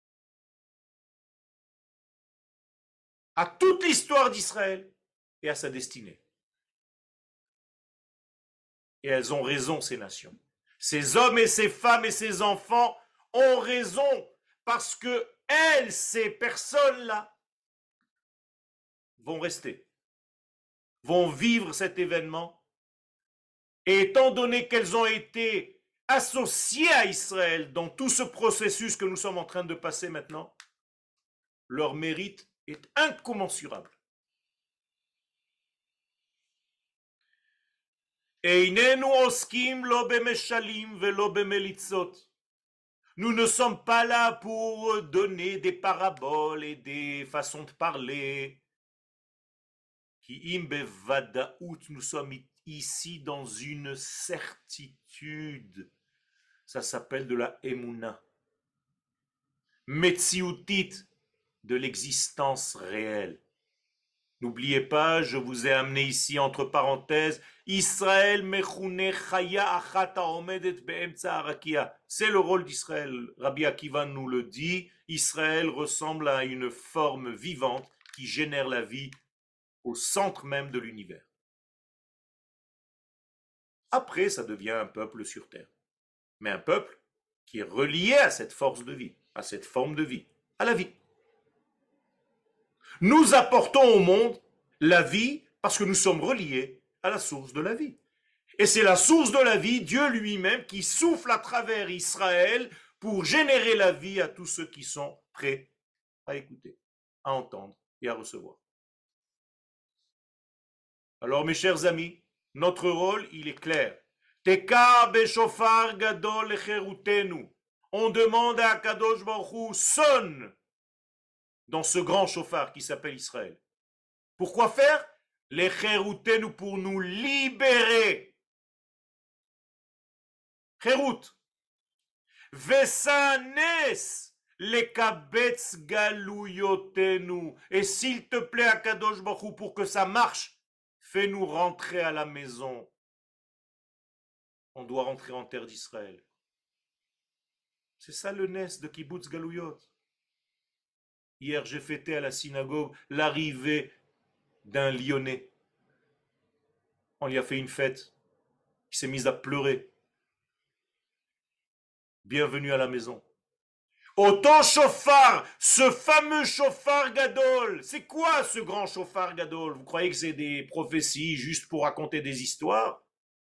à toute l'histoire d'Israël et à sa destinée. Et elles ont raison, ces nations. Ces hommes et ces femmes et ces enfants ont raison parce que elles, ces personnes-là, vont rester, vont vivre cet événement. Et étant donné qu'elles ont été associées à Israël dans tout ce processus que nous sommes en train de passer maintenant, leur mérite est incommensurable. Nous ne sommes pas là pour donner des paraboles et des façons de parler. Nous sommes ici dans une certitude. Ça s'appelle de la Emouna. Metsiutit, de l'existence réelle. N'oubliez pas, je vous ai amené ici entre parenthèses, Israël mechune chaya achata omedet be'emtsa arakia. C'est le rôle d'Israël. Rabbi Akiva nous le dit, Israël ressemble à une forme vivante qui génère la vie au centre même de l'univers. Après, ça devient un peuple sur terre. Mais un peuple qui est relié à cette force de vie, à cette forme de vie, à la vie. Nous apportons au monde la vie parce que nous sommes reliés à la source de la vie. Et c'est la source de la vie, Dieu lui-même, qui souffle à travers Israël pour générer la vie à tous ceux qui sont prêts à écouter, à entendre et à recevoir. Alors mes chers amis, notre rôle, il est clair. Teka beshofar gadol lecherutenu. On demande à Kadosh Baruch Hu, sonne dans ce grand chauffard qui s'appelle Israël. Pourquoi faire? Les Cherutenu, pour nous libérer. Cherut. Vesanes Les kabetz galouyotenu. Et s'il te plaît, Akadosh Baruch Hu, pour que ça marche, fais-nous rentrer à la maison. On doit rentrer en terre d'Israël. C'est ça le nes de Kibbutz Galouyot. Hier, j'ai fêté à la synagogue l'arrivée d'un Lyonnais. On lui a fait une fête. Il s'est mis à pleurer. Bienvenue à la maison. Autant chauffard, ce fameux chauffard Gadol. C'est quoi ce grand chauffard Gadol? Vous croyez que c'est des prophéties juste pour raconter des histoires?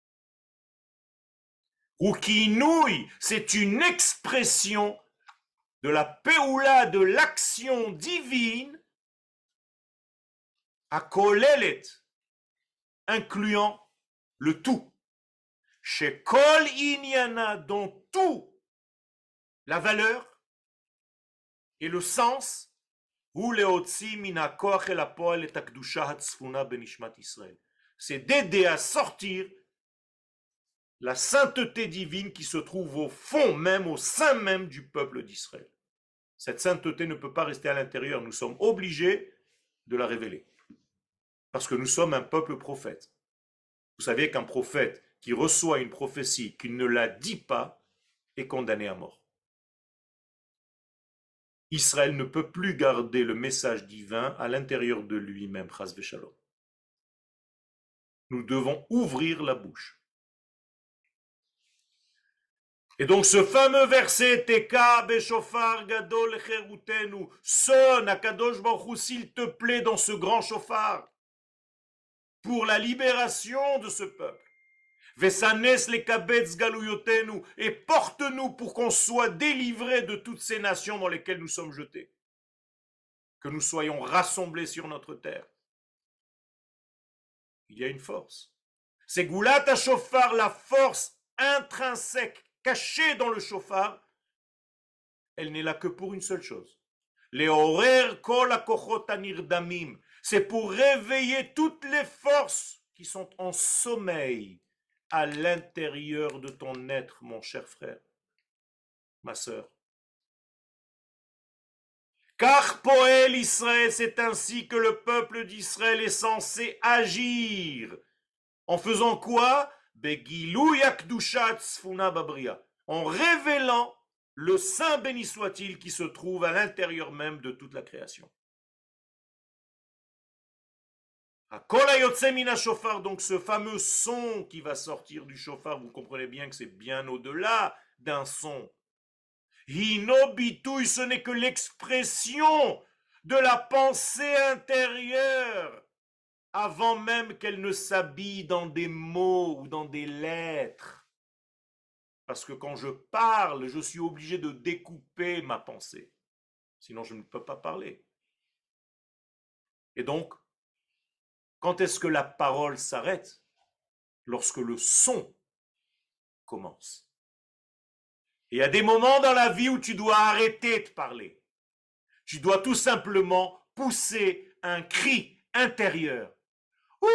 Ou kinouï, c'est une expression de la péoula, de l'action divine, à kolelet, incluant le tout. Chez kol inyana, dont tout, la valeur et le sens, c'est d'aider à sortir la sainteté divine qui se trouve au fond même, au sein même du peuple d'Israël. Cette sainteté ne peut pas rester à l'intérieur, nous sommes obligés de la révéler. Parce que nous sommes un peuple prophète. Vous savez qu'un prophète qui reçoit une prophétie, qui ne la dit pas, est condamné à mort. Israël ne peut plus garder le message divin à l'intérieur de lui-même, chas v'shalom. Nous devons ouvrir la bouche. Et donc ce fameux verset, Teka beshofar gadol cherutenu, sonne à Kadosh Baruch Hu, s'il te plaît, dans ce grand chauffard, pour la libération de ce peuple. Vesanes les kabetz galouyotenu, et porte-nous pour qu'on soit délivrés de toutes ces nations dans lesquelles nous sommes jetés. Que nous soyons rassemblés sur notre terre. Il y a une force. C'est Goulat HaShofar, la force intrinsèque, cachée dans le chauffard. Elle n'est là que pour une seule chose. Les horer kol hakochot hanirdamim. C'est pour réveiller toutes les forces qui sont en sommeil à l'intérieur de ton être, mon cher frère, ma sœur. Car Poël Israël, c'est ainsi que le peuple d'Israël est censé agir. En faisant quoi? En révélant le Saint béni soit-il qui se trouve à l'intérieur même de toute la création. Donc ce fameux son qui va sortir du chauffard, vous comprenez bien que c'est bien au-delà d'un son. Hinobitouille, ce n'est que l'expression de la pensée intérieure, avant même qu'elle ne s'habille dans des mots ou dans des lettres. Parce que quand je parle, je suis obligé de découper ma pensée. Sinon, je ne peux pas parler. Et donc, quand est-ce que la parole s'arrête? Lorsque le son commence. Et il y a des moments dans la vie où tu dois arrêter de parler. Tu dois tout simplement pousser un cri intérieur. Ouh!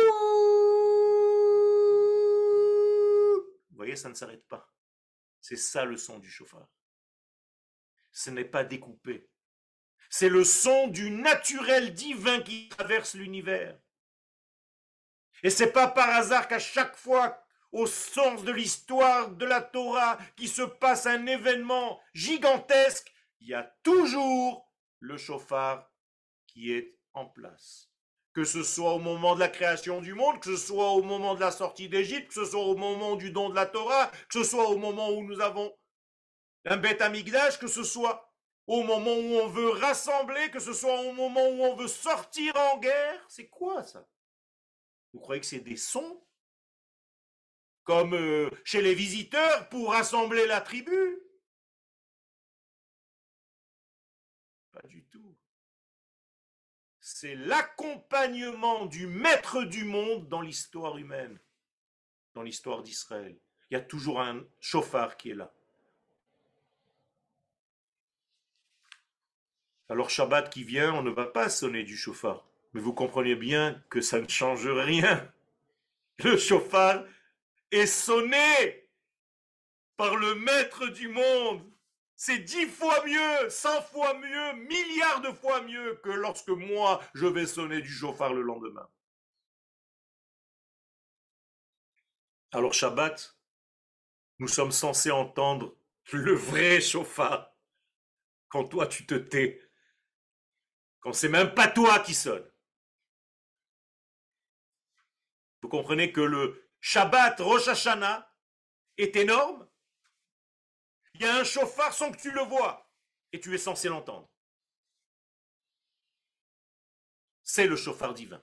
Vous voyez, ça ne s'arrête pas. C'est ça le son du chauffard. Ce n'est pas découpé. C'est le son du naturel divin qui traverse l'univers. Et c'est pas par hasard qu'à chaque fois, au sens de l'histoire de la Torah, qui se passe un événement gigantesque, il y a toujours le chauffard qui est en place. Que ce soit au moment de la création du monde, que ce soit au moment de la sortie d'Égypte, que ce soit au moment du don de la Torah, que ce soit au moment où nous avons un Beth Amikdash, que ce soit au moment où on veut rassembler, que ce soit au moment où on veut sortir en guerre. C'est quoi ça? Vous croyez que c'est des sons? Comme chez les visiteurs pour rassembler la tribu? Pas du tout. C'est l'accompagnement du maître du monde dans l'histoire humaine, dans l'histoire d'Israël. Il y a toujours un chauffard qui est là. Alors Shabbat qui vient, on ne va pas sonner du chauffard. Mais vous comprenez bien que ça ne change rien. Le chauffard est sonné par le maître du monde. C'est 10 fois mieux, 100 fois mieux, milliards de fois mieux que lorsque moi, je vais sonner du chauffard le lendemain. Alors Shabbat, nous sommes censés entendre le vrai chauffard quand toi tu te tais, quand c'est même pas toi qui sonne. Vous comprenez que le Shabbat Rosh Hashanah est énorme. Il y a un chauffard sans que tu le vois et tu es censé l'entendre. C'est le chauffard divin.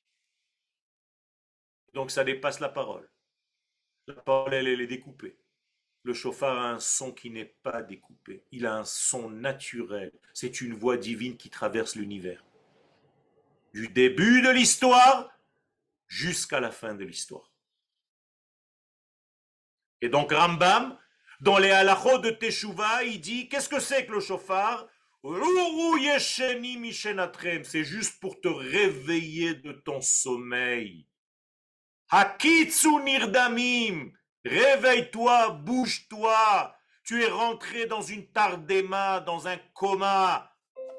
Donc ça dépasse la parole. La parole, elle est découpée. Le chauffard a un son qui n'est pas découpé. Il a un son naturel. C'est une voix divine qui traverse l'univers. Du début de l'histoire jusqu'à la fin de l'histoire. Et donc Rambam, dans les halachot de Teshuvah, il dit, qu'est-ce que c'est que le chauffard? C'est juste pour te réveiller de ton sommeil. Hakitsu nirdamim, réveille-toi, bouge-toi. Tu es rentré dans une tardema, dans un coma.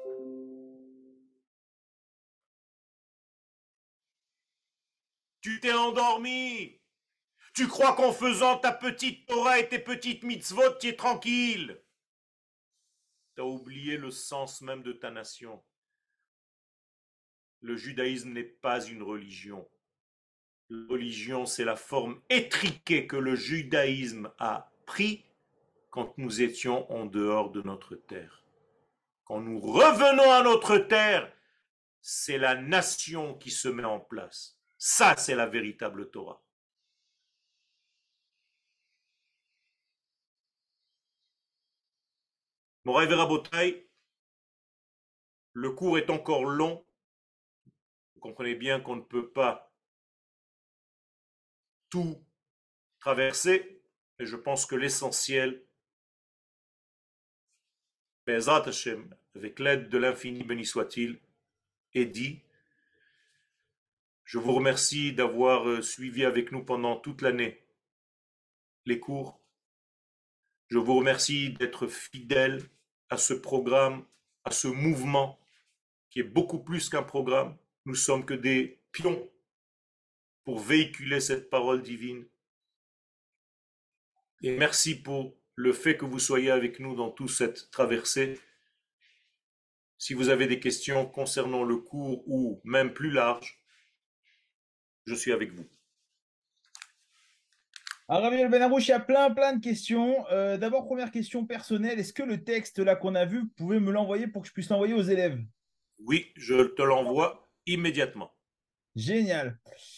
Tu t'es endormi. Tu crois qu'en faisant ta petite Torah et tes petites mitzvot, tu es tranquille. Tu as oublié le sens même de ta nation. Le judaïsme n'est pas une religion. La religion, c'est la forme étriquée que le judaïsme a pris quand nous étions en dehors de notre terre. Quand nous revenons à notre terre, c'est la nation qui se met en place. Ça, c'est la véritable Torah. Moraï Verabotai, le cours est encore long. Vous comprenez bien qu'on ne peut pas tout traverser, mais je pense que l'essentiel, Be'ezrat Hashem, avec l'aide de l'infini béni soit-il, est dit. Je vous remercie d'avoir suivi avec nous pendant toute l'année les cours. Je vous remercie d'être fidèle à ce programme, à ce mouvement qui est beaucoup plus qu'un programme. Nous sommes que des pions pour véhiculer cette parole divine. Et merci pour le fait que vous soyez avec nous dans toute cette traversée. Si vous avez des questions concernant le cours ou même plus large, je suis avec vous. Alors, Rabbi Benarouche, il y a plein de questions. D'abord, première question personnelle. Est-ce que le texte là qu'on a vu, vous pouvez me l'envoyer pour que je puisse l'envoyer aux élèves? Oui, je te l'envoie immédiatement. Génial.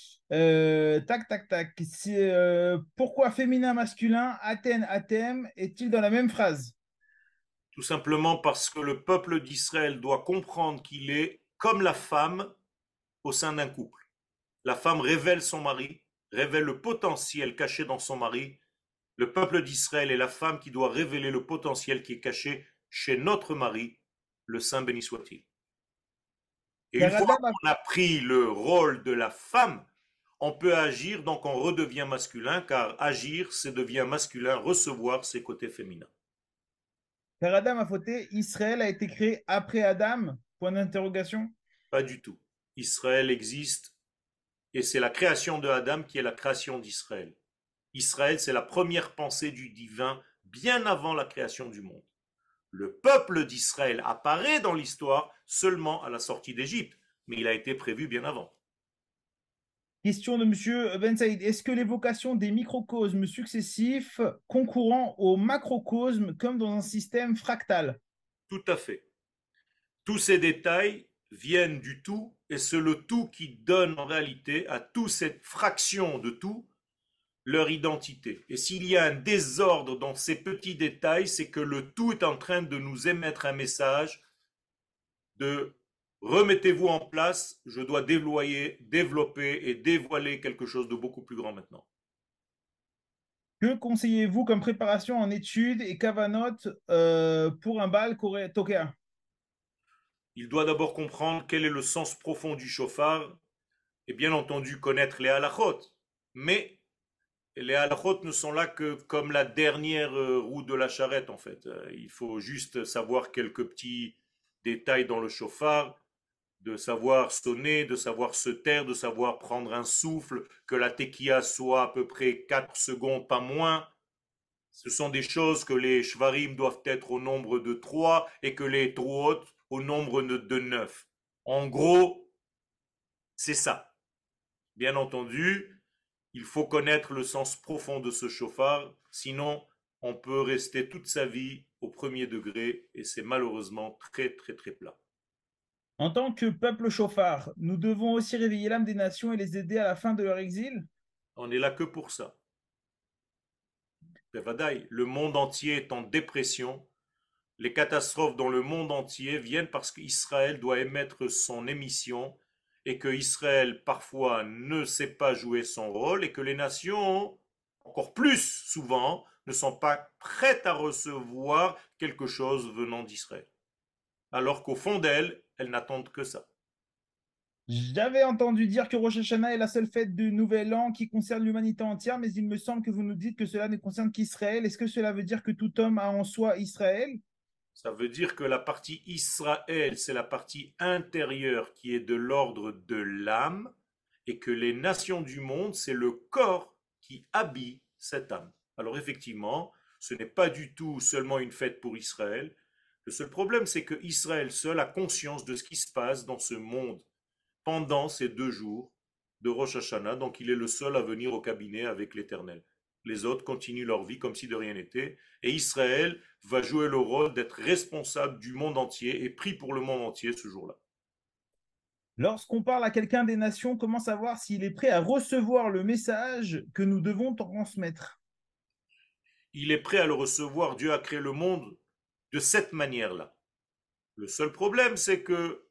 Tac. Pourquoi féminin, masculin, Athènes, Athème est-il dans la même phrase? Tout simplement parce que le peuple d'Israël doit comprendre qu'il est comme la femme au sein d'un couple. La femme révèle son mari, révèle le potentiel caché dans son mari. Le peuple d'Israël est la femme qui doit révéler le potentiel qui est caché chez notre mari, le Saint béni soit-il. Et une Car fois Adam a... qu'on a pris le rôle de la femme, on peut agir, donc on redevient masculin, car agir, c'est devient masculin, recevoir ses côtés féminins. Car Adam a fauté, Israël a été créé après Adam? Point d'interrogation. Pas du tout. Israël existe et c'est la création de Adam qui est la création d'Israël. Israël, c'est la première pensée du divin bien avant la création du monde. Le peuple d'Israël apparaît dans l'histoire seulement à la sortie d'Égypte, mais il a été prévu bien avant. Question de Monsieur Ben Saïd. Est-ce que l'évocation des microcosmes successifs concourant au macrocosme comme dans un système fractal? Tout à fait. Tous ces détails viennent du tout et c'est le tout qui donne en réalité à toute cette fraction de tout leur identité. Et s'il y a un désordre dans ces petits détails, c'est que le tout est en train de nous émettre un message de remettez-vous en place, je dois déployer, développer et dévoiler quelque chose de beaucoup plus grand maintenant. Que conseillez-vous comme préparation en études et kavanot pour un bal tokea? Il doit d'abord comprendre quel est le sens profond du chauffard et bien entendu connaître les halachot. Mais Les halachot ne sont là que comme la dernière roue de la charrette, en fait. Il faut juste savoir quelques petits détails dans le chauffard, de savoir sonner, de savoir se taire, de savoir prendre un souffle, que la tequilla soit à peu près 4 secondes, pas moins. Ce sont des choses que les shvarim doivent être au nombre de 3 et que les truot au nombre de 9. En gros, c'est ça. Bien entendu, il faut connaître le sens profond de ce chauffard, sinon on peut rester toute sa vie au premier degré et c'est malheureusement très très très plat. En tant que peuple chauffard, nous devons aussi réveiller l'âme des nations et les aider à la fin de leur exil. On est là que pour ça. Le monde entier est en dépression. Les catastrophes dans le monde entier viennent parce qu'Israël doit émettre son émission et que Israël parfois ne sait pas jouer son rôle et que les nations, encore plus souvent, ne sont pas prêtes à recevoir quelque chose venant d'Israël. Alors qu'au fond d'elles, elles n'attendent que ça. J'avais entendu dire que Rosh Hashanah est la seule fête du Nouvel An qui concerne l'humanité entière, mais il me semble que vous nous dites que cela ne concerne qu'Israël. Est-ce que cela veut dire que tout homme a en soi Israël? Ça veut dire que la partie Israël, c'est la partie intérieure qui est de l'ordre de l'âme, et que les nations du monde, c'est le corps qui habille cette âme. Alors effectivement, ce n'est pas du tout seulement une fête pour Israël. Le seul problème, c'est que Israël seul a conscience de ce qui se passe dans ce monde pendant ces 2 jours de Rosh Hashanah, donc il est le seul à venir au cabinet avec l'Éternel. Les autres continuent leur vie comme si de rien n'était, et Israël va jouer le rôle d'être responsable du monde entier et pris pour le monde entier ce jour-là. Lorsqu'on parle à quelqu'un des nations, comment savoir s'il est prêt à recevoir le message que nous devons transmettre? Il est prêt à le recevoir, Dieu a créé le monde de cette manière-là. Le seul problème, c'est que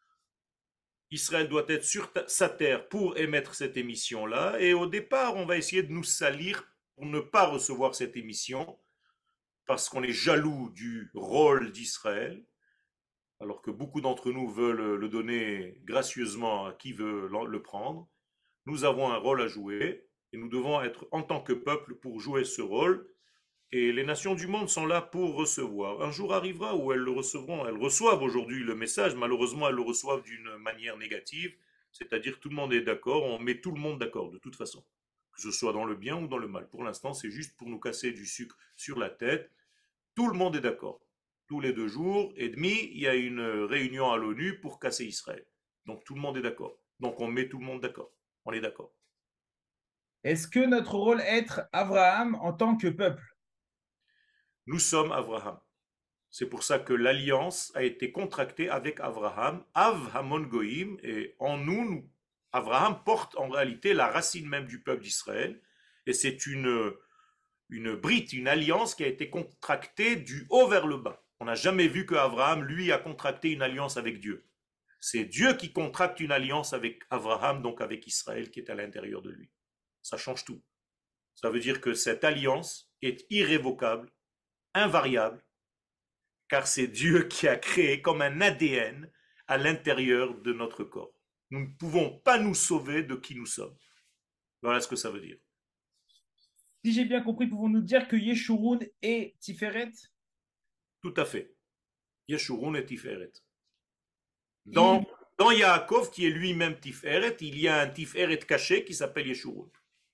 Israël doit être sur sa terre pour émettre cette émission-là, et au départ, on va essayer de nous salir pour ne pas recevoir cette émission, parce qu'on est jaloux du rôle d'Israël, alors que beaucoup d'entre nous veulent le donner gracieusement à qui veut le prendre. Nous avons un rôle à jouer et nous devons être en tant que peuple pour jouer ce rôle. Et les nations du monde sont là pour recevoir. Un jour arrivera où elles le recevront. Elles reçoivent aujourd'hui le message. Malheureusement, elles le reçoivent d'une manière négative. C'est-à-dire tout le monde est d'accord. On met tout le monde d'accord de toute façon. Que ce soit dans le bien ou dans le mal. Pour l'instant, c'est juste pour nous casser du sucre sur la tête. Tout le monde est d'accord. Tous les 2 jours et demi, il y a une réunion à l'ONU pour casser Israël. Donc tout le monde est d'accord. Donc on met tout le monde d'accord. On est d'accord. Est-ce que notre rôle est être Abraham en tant que peuple? Nous sommes Abraham. C'est pour ça que l'alliance a été contractée avec Abraham, Av Hamon Goïm, et en nous, Abraham porte en réalité la racine même du peuple d'Israël, et c'est une brite, une alliance qui a été contractée du haut vers le bas. On n'a jamais vu que Abraham, lui, a contracté une alliance avec Dieu. C'est Dieu qui contracte une alliance avec Abraham, donc avec Israël, qui est à l'intérieur de lui. Ça change tout. Ça veut dire que cette alliance est irrévocable, invariable, car c'est Dieu qui a créé comme un ADN à l'intérieur de notre corps. Nous ne pouvons pas nous sauver de qui nous sommes. Voilà ce que ça veut dire. Si j'ai bien compris, pouvons-nous dire que Yeshurun est Tiferet? Tout à fait. Yeshurun et Tiferet. Il, Dans Yaakov, qui est lui-même Tiferet, il y a un Tiferet caché qui s'appelle Yeshurun.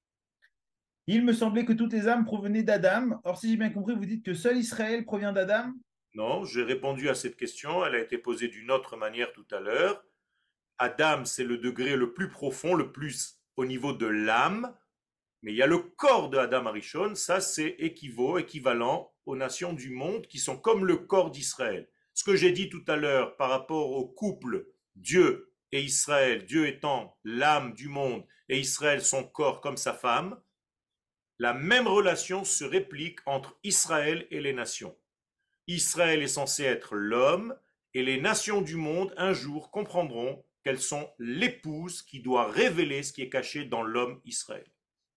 il me semblait que toutes les âmes provenaient d'Adam. Or, si j'ai bien compris, vous dites que seul Israël provient d'Adam. Non, j'ai répondu à cette question. Elle a été posée d'une autre manière tout à l'heure. Adam, c'est le degré le plus profond, le plus au niveau de l'âme. Mais il y a le corps de Adam Arishon, ça c'est équivalent aux nations du monde qui sont comme le corps d'Israël. Ce que j'ai dit tout à l'heure par rapport au couple Dieu et Israël, Dieu étant l'âme du monde et Israël son corps comme sa femme, la même relation se réplique entre Israël et les nations. Israël est censé être l'homme et les nations du monde un jour comprendront qu'elles sont l'épouse qui doit révéler ce qui est caché dans l'homme Israël.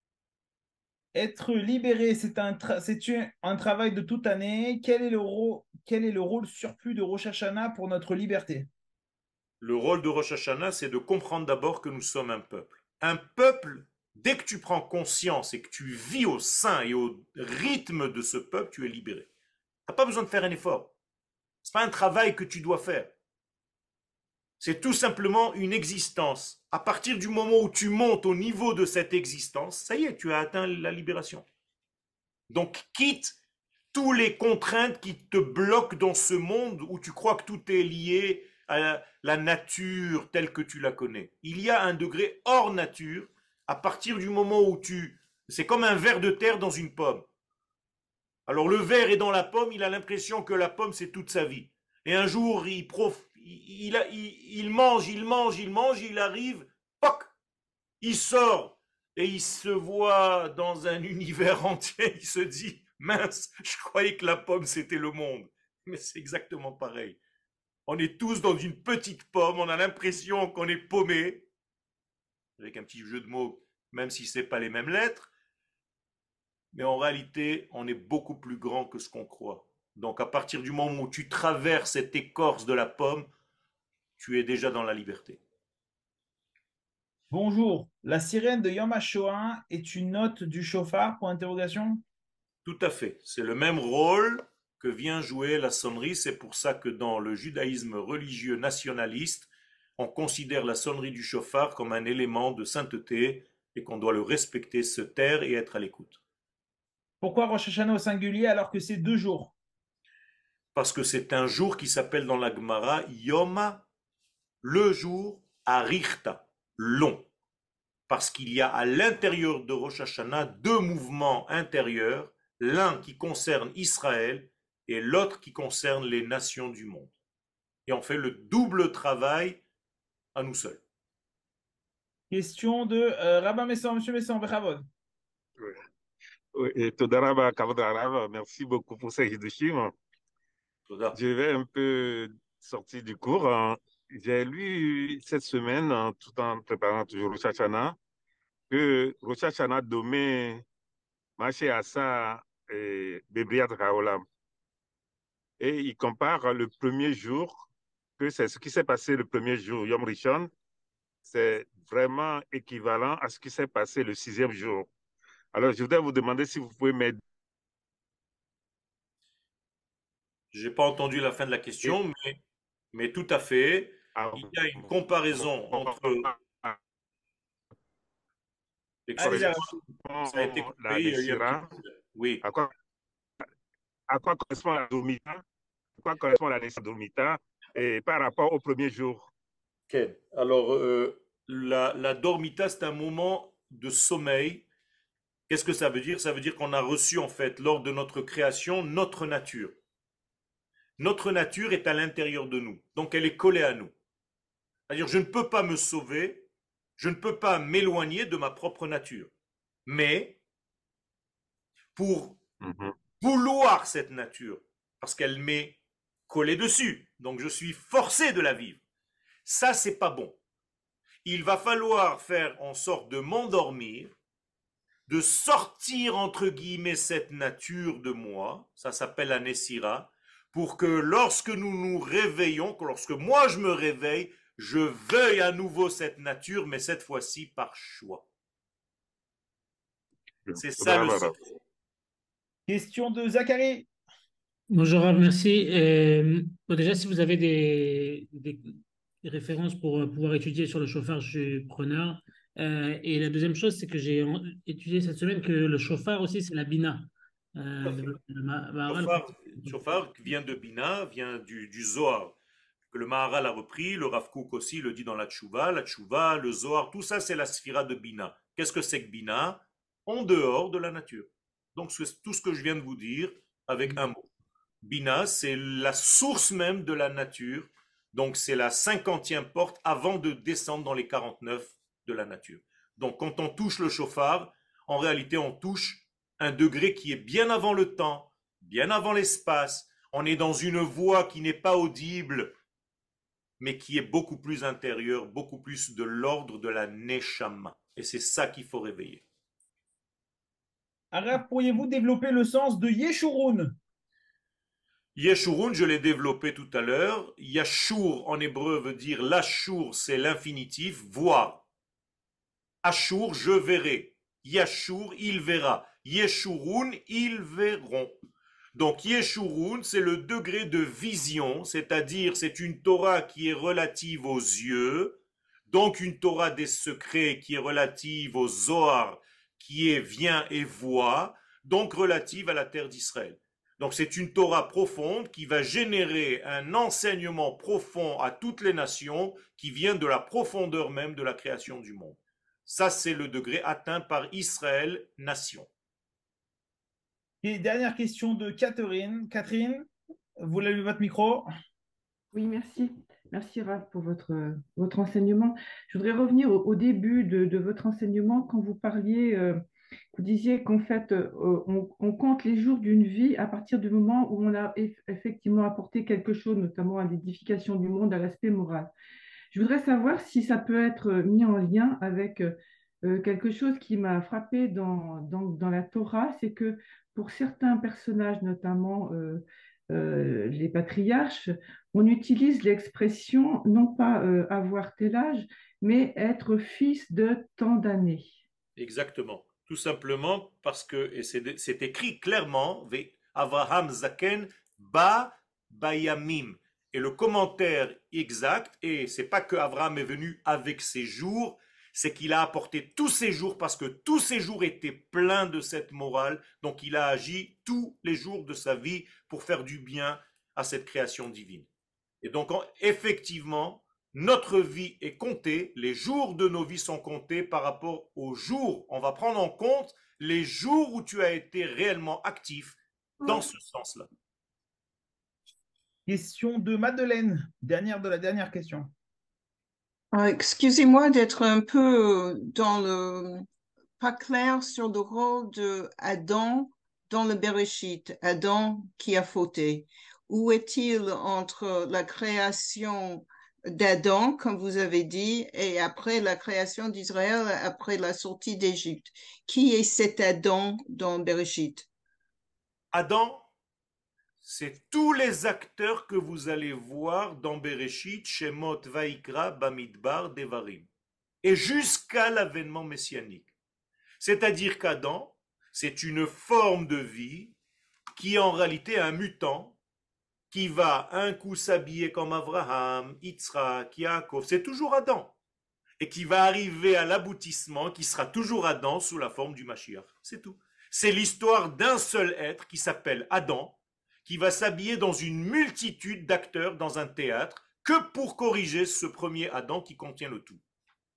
Être libéré, c'est un travail de toute année. Quel est le rôle surplus de Rosh Hashanah pour notre liberté? Le rôle de Rosh Hashanah, c'est de comprendre d'abord que nous sommes un peuple. Un peuple Dès que tu prends conscience et que tu vis au sein et au rythme de ce peuple, tu es libéré. Tu n'as pas besoin de faire un effort. Ce n'est pas un travail que tu dois faire. C'est tout simplement une existence. À partir du moment où tu montes au niveau de cette existence, ça y est, tu as atteint la libération. Donc quitte tous les contraintes qui te bloquent dans ce monde où tu crois que tout est lié à la nature telle que tu la connais. Il y a un degré hors nature à partir du moment où tu... C'est comme un ver de terre dans une pomme. Alors le ver est dans la pomme, il a l'impression que la pomme c'est toute sa vie. Et un jour, il mange, il arrive, poc, il sort et il se voit dans un univers entier. Il se dit, mince, je croyais que la pomme c'était le monde. Mais c'est exactement pareil. On est tous dans une petite pomme, on a l'impression qu'on est paumé, avec un petit jeu de mots, même si ce n'est pas les mêmes lettres. Mais en réalité, on est beaucoup plus grand que ce qu'on croit. Donc à partir du moment où tu traverses cette écorce de la pomme, tu es déjà dans la liberté. Bonjour, la sirène de Yom HaShoah est une note du chauffard pour interrogation? Tout à fait. C'est le même rôle que vient jouer la sonnerie. C'est pour ça que dans le judaïsme religieux nationaliste, on considère la sonnerie du chauffard comme un élément de sainteté et qu'on doit le respecter, se taire et être à l'écoute. Pourquoi Rosh Hashanah au singulier alors que c'est 2 jours? Parce que c'est un jour qui s'appelle dans la Gemara Yom, le jour, Arichta, long. Parce qu'il y a à l'intérieur de Rosh Hashanah deux mouvements intérieurs, l'un qui concerne Israël et l'autre qui concerne les nations du monde. Et on fait le double travail à nous seuls. Question de Rabbin Messan, Monsieur Messan, Bechavod. Oui. Oui, et Todaraba Kavdarab, merci beaucoup pour ces hidushim. Toda. Je vais un peu sortir du cours. J'ai lu cette semaine, tout en préparant toujours Rosh Hashanah, que Rosh Hashanah Domé, Maché Asa et Bebriat Raolam. Et il compare le premier jour, que c'est ce qui s'est passé le premier jour, Yom Rishon, c'est vraiment équivalent à ce qui s'est passé le 6e jour. Alors, je voudrais vous demander si vous pouvez m'aider. J'ai pas entendu la fin de la question, mais tout à fait. Il y a une comparaison entre. Allez, Excusez-moi, ça a été coupé, La il y a eu un petit Nessira, problème. Oui. à quoi, à quoi correspond la Dormita, à quoi correspond la Nessira Dormita, et par rapport au premier jour. Ok. Alors, la dormita, c'est un moment de sommeil. Qu'est-ce que ça veut dire? Ça veut dire qu'on a reçu, en fait, lors de notre création, notre nature. Notre nature est à l'intérieur de nous. Donc, elle est collée à nous. C'est-à-dire, je ne peux pas me sauver, je ne peux pas m'éloigner de ma propre nature. Mais, pour vouloir cette nature, parce qu'elle m'est collée dessus, donc je suis forcé de la vivre. Ça, c'est pas bon. Il va falloir faire en sorte de m'endormir, de sortir entre guillemets cette nature de moi, ça s'appelle la Nessira, pour que lorsque nous nous réveillons, que lorsque moi je me réveille, je veuille à nouveau cette nature, mais cette fois-ci par choix. C'est ça le secret. Question de Zachary. Bonjour, merci. Bon, déjà, si vous avez des références pour pouvoir étudier sur le chauffard, je suis preneur. Et la deuxième chose, c'est que étudié cette semaine que le chauffard aussi, c'est la bina. Maharal. Shofar vient de Bina, vient du Zohar, que le Maharal a repris, le Rav Kook aussi le dit dans la Tchouva, le Zohar, tout ça c'est la sphira de Bina. Qu'est-ce que c'est que Bina? En dehors de la nature. Donc c'est tout ce que je viens de vous dire avec un mot. Bina, c'est la source même de la nature, donc c'est la 50e porte avant de descendre dans les 49 de la nature. Donc quand on touche le chauffard, en réalité on touche un degré qui est bien avant le temps, bien avant l'espace. On est dans une voie qui n'est pas audible, mais qui est beaucoup plus intérieure, beaucoup plus de l'ordre de la neshama. Et c'est ça qu'il faut réveiller. Arabe, pourriez-vous développer le sens de Yeshurun? Yeshurun, je l'ai développé tout à l'heure. Yashur en hébreu veut dire l'ashur, c'est l'infinitif, voir. Ashur, je verrai. Yashur, il verra. Yeshurun, ils verront. Donc Yeshurun, c'est le degré de vision, c'est-à-dire c'est une Torah qui est relative aux yeux, donc une Torah des secrets qui est relative au Zohar, qui est vient et voit, donc relative à la terre d'Israël. Donc c'est une Torah profonde qui va générer un enseignement profond à toutes les nations qui vient de la profondeur même de la création du monde. Ça, c'est le degré atteint par Israël, nation. Et dernière question de Catherine. Catherine, vous l'avez votre micro? Oui, merci. Merci, Rav, pour votre enseignement. Je voudrais revenir au début de votre enseignement quand vous parliez, vous disiez qu'en fait, on compte les jours d'une vie à partir du moment où on a effectivement apporté quelque chose, notamment à l'édification du monde, à l'aspect moral. Je voudrais savoir si ça peut être mis en lien avec quelque chose qui m'a frappé dans la Torah, c'est que pour certains personnages, notamment les patriarches, on utilise l'expression non pas avoir tel âge, mais être fils de tant d'années. Exactement. Tout simplement parce que, et c'est écrit clairement, Avraham Zaken ba bayamim. Et le commentaire exact, et c'est pas que Abraham est venu avec ses jours, c'est qu'il a apporté tous ses jours parce que tous ses jours étaient pleins de cette morale. Donc il a agi tous les jours de sa vie pour faire du bien à cette création divine. Et donc effectivement, notre vie est comptée, les jours de nos vies sont comptés par rapport aux jours. On va prendre en compte les jours où tu as été réellement actif dans ce sens-là. Question de Madeleine, dernière de la dernière question. Excusez-moi d'être un peu pas clair sur le rôle de Adam dans le Bereshit, Adam qui a fauté. Où est-il entre la création d'Adam, comme vous avez dit, et après la création d'Israël, après la sortie d'Égypte? Qui est cet Adam dans Bereshit? Adam, c'est tous les acteurs que vous allez voir dans Bereshit, Shemot, Vaikra, Bamidbar, Devarim, et jusqu'à l'avènement messianique. C'est-à-dire qu'Adam, c'est une forme de vie qui est en réalité un mutant, qui va un coup s'habiller comme Abraham, Yitzhak, Yaakov, c'est toujours Adam, et qui va arriver à l'aboutissement, qui sera toujours Adam sous la forme du Mashiach. C'est tout. C'est l'histoire d'un seul être qui s'appelle Adam, qui va s'habiller dans une multitude d'acteurs dans un théâtre que pour corriger ce premier Adam qui contient le tout.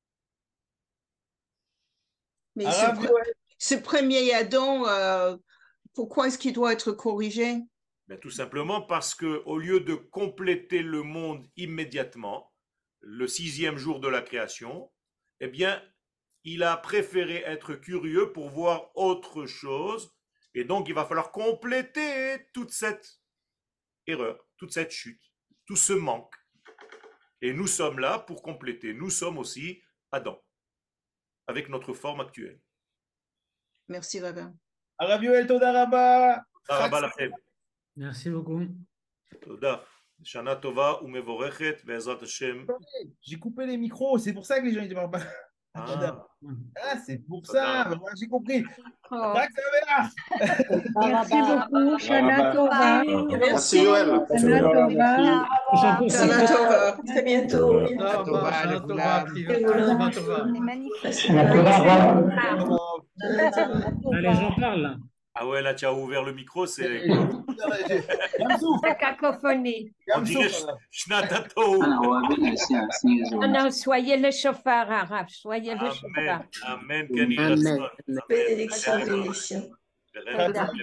Mais ce premier Adam, pourquoi est-ce qu'il doit être corrigé? Ben, tout simplement parce que au lieu de compléter le monde immédiatement, le 6e jour de la création, eh bien, il a préféré être curieux pour voir autre chose. Et donc, il va falloir compléter toute cette erreur, toute cette chute, tout ce manque. Et nous sommes là pour compléter. Nous sommes aussi Adam, avec notre forme actuelle. Merci, Rabbin. Rav Yoel, Toda Rabba. Merci beaucoup. Toda. Shana Tova umevorechet ve'ezrat Hashem. J'ai coupé les micros, c'est pour ça que les gens ils disent c'est pour ça, j'ai compris. Merci beaucoup, Shana Tova. Merci, Yoel. Shana Tova. Très bientôt. Allez, j'en parle. Ah ouais, là, tu as ouvert le micro, c'est... La cacophonie. On dirait Shnatato. Non, soyez le chauffeur arabe, soyez le chauffeur. Amen. Bénédiction, bénédiction.